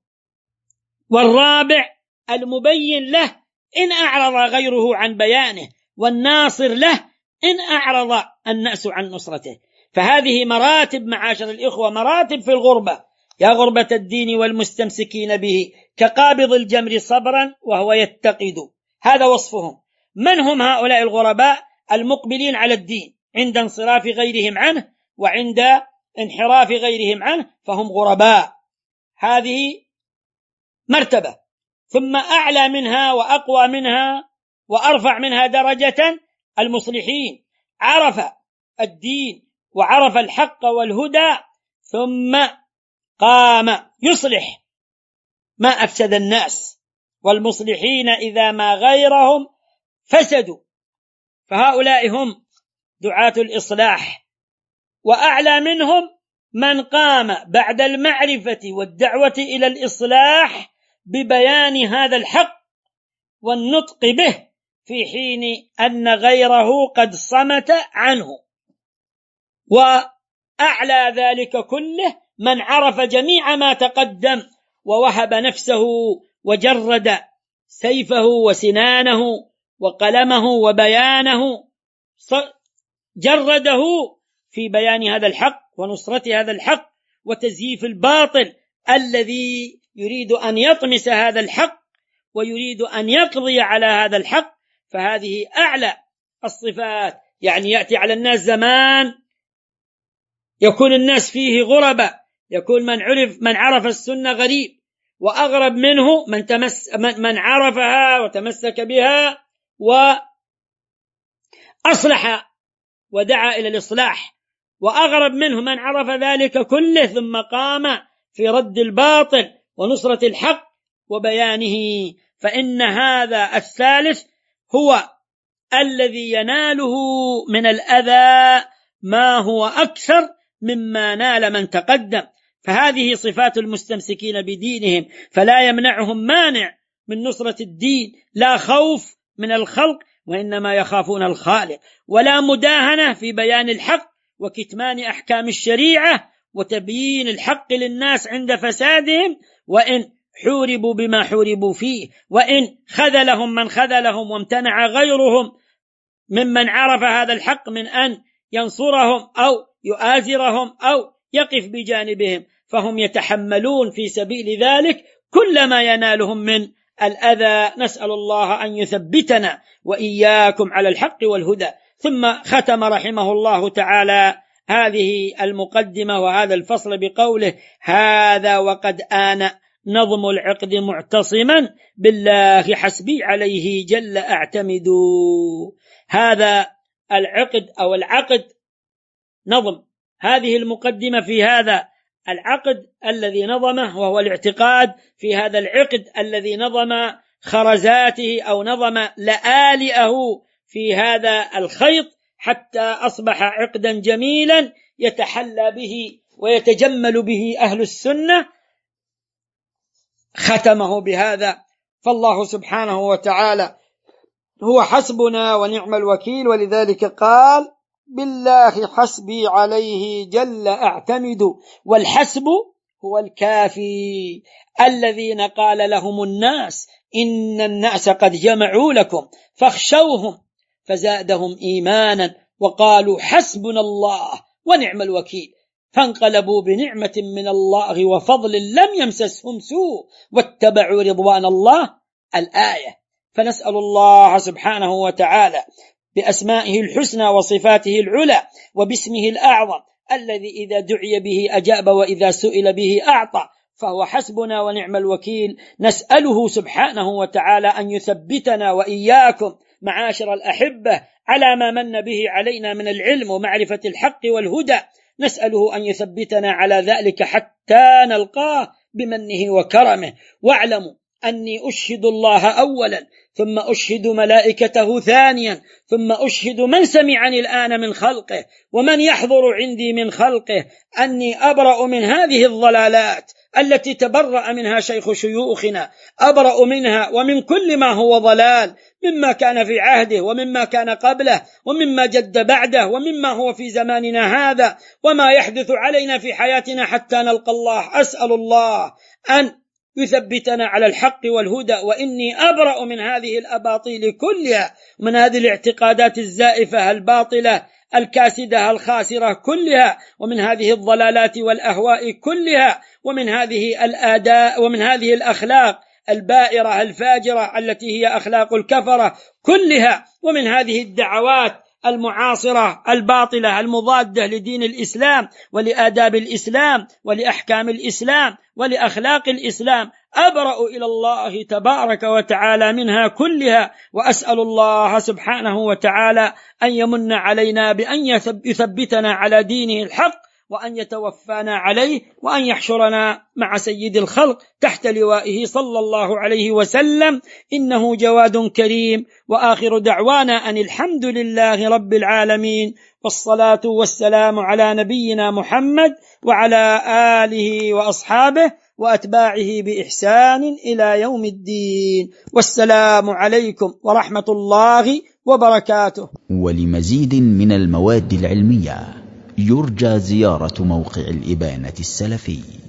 والرابع المبين له إن أعرض غيره عن بيانه، والناصر له إن أعرض الناس عن نصرته. فهذه مراتب معاشر الإخوة، مراتب في الغربة. يا غربة الدين والمستمسكين به كقابض الجمر صبرا وهو يتقد، هذا وصفهم. من هم هؤلاء الغرباء؟ المقبلين على الدين عند انصراف غيرهم عنه، وعند انحراف غيرهم عنه فهم غرباء. هذه مرتبة. ثم أعلى منها وأقوى منها وأرفع منها درجة المصلحين، عرف الدين وعرف الحق والهدى، ثم قام يصلح ما أفسد الناس، والمصلحين إذا ما غيرهم فسدوا، فهؤلاء هم دعاة الإصلاح. وأعلى منهم من قام بعد المعرفة والدعوة إلى الإصلاح ببيان هذا الحق والنطق به، في حين أن غيره قد صمت عنه. وأعلى ذلك كله من عرف جميع ما تقدم، ووهب نفسه وجرد سيفه وسنانه وقلمه وبيانه، جرده في بيان هذا الحق ونصرة هذا الحق وتزييف الباطل الذي يريد أن يطمس هذا الحق ويريد أن يقضي على هذا الحق. فهذه أعلى الصفات. يعني يأتي على الناس زمان يكون الناس فيه غربة، يكون من عرف من عرف السنة غريب، وأغرب منه من تمس من عرفها وتمسك بها وأصلح ودعا إلى الإصلاح، وأغرب منه من عرف ذلك كله ثم قام في رد الباطل ونصرة الحق وبيانه، فإن هذا الثالث هو الذي يناله من الأذى ما هو أكثر مما نال من تقدم. فهذه صفات المستمسكين بدينهم، فلا يمنعهم مانع من نصرة الدين، لا خوف من الخلق وإنما يخافون الخالق، ولا مداهنة في بيان الحق وكتمان أحكام الشريعة وتبيين الحق للناس عند فسادهم، وإن حوربوا بما حوربوا فيه، وإن خذلهم من خذلهم وامتنع غيرهم ممن عرف هذا الحق من أن ينصرهم أو يؤازرهم أو يقف بجانبهم، فهم يتحملون في سبيل ذلك كل ما ينالهم من الأذى. نسأل الله أن يثبتنا وإياكم على الحق والهدى. ثم ختم رحمه الله تعالى هذه المقدمة وهذا الفصل بقوله: هذا وقد آن نظم العقد معتصما بالله حسبي عليه جل أعتمد. هذا العقد أو العقد نظم هذه المقدمة في هذا العقد الذي نظمه، وهو الاعتقاد في هذا العقد الذي نظم خرزاته أو نظم لآلئه في هذا الخيط حتى أصبح عقدا جميلا يتحلى به ويتجمل به أهل السنة. ختمه بهذا، فالله سبحانه وتعالى هو حسبنا ونعم الوكيل، ولذلك قال: بالله حسبي عليه جل أعتمد. والحسب هو الكافي الذين قال لهم الناس إن الناس قد جمعوا لكم فاخشوهم فزادهم إيمانا وقالوا حسبنا الله ونعم الوكيل، فانقلبوا بنعمة من الله وفضل لم يمسسهم سوء واتبعوا رضوان الله. الآية. فنسأل الله سبحانه وتعالى بأسمائه الحسنى وصفاته العلى وباسمه الأعظم الذي إذا دعي به أجاب وإذا سئل به أعطى، فهو حسبنا ونعم الوكيل. نسأله سبحانه وتعالى أن يثبتنا وإياكم معاشر الأحبة على ما من به علينا من العلم ومعرفة الحق والهدى. نسأله أن يثبتنا على ذلك حتى نلقاه بمنه وكرمه. واعلموا أني أشهد الله أولا، ثم أشهد ملائكته ثانيا، ثم أشهد من سمعني الآن من خلقه ومن يحضر عندي من خلقه أني أبرأ من هذه الضلالات التي تبرأ منها شيخ شيوخنا، أبرأ منها ومن كل ما هو ضلال مما كان في عهده ومما كان قبله ومما جد بعده ومما هو في زماننا هذا وما يحدث علينا في حياتنا حتى نلقى الله. أسأل الله أن يثبتنا على الحق والهدى، وإني أبرأ من هذه الأباطيل كلها، من هذه الاعتقادات الزائفة الباطلة الكاسدة الخاسرة كلها، ومن هذه الضلالات والأهواء كلها، ومن هذه الآداء ومن هذه الأخلاق البائرة الفاجرة التي هي أخلاق الكفرة كلها، ومن هذه الدعوات المعاصرة الباطلة المضادة لدين الإسلام ولآداب الإسلام ولأحكام الإسلام ولأخلاق الإسلام. أبرأ إلى الله تبارك وتعالى منها كلها، وأسأل الله سبحانه وتعالى أن يمن علينا بأن يثبتنا على دينه الحق، وأن يتوفانا عليه، وأن يحشرنا مع سيد الخلق تحت لوائه صلى الله عليه وسلم، إنه جواد كريم. وآخر دعوانا أن الحمد لله رب العالمين، والصلاة والسلام على نبينا محمد وعلى آله وأصحابه وأتباعه بإحسان إلى يوم الدين، والسلام عليكم ورحمة الله وبركاته. ولمزيد من المواد العلمية يرجى زيارة موقع الإبانة السلفي.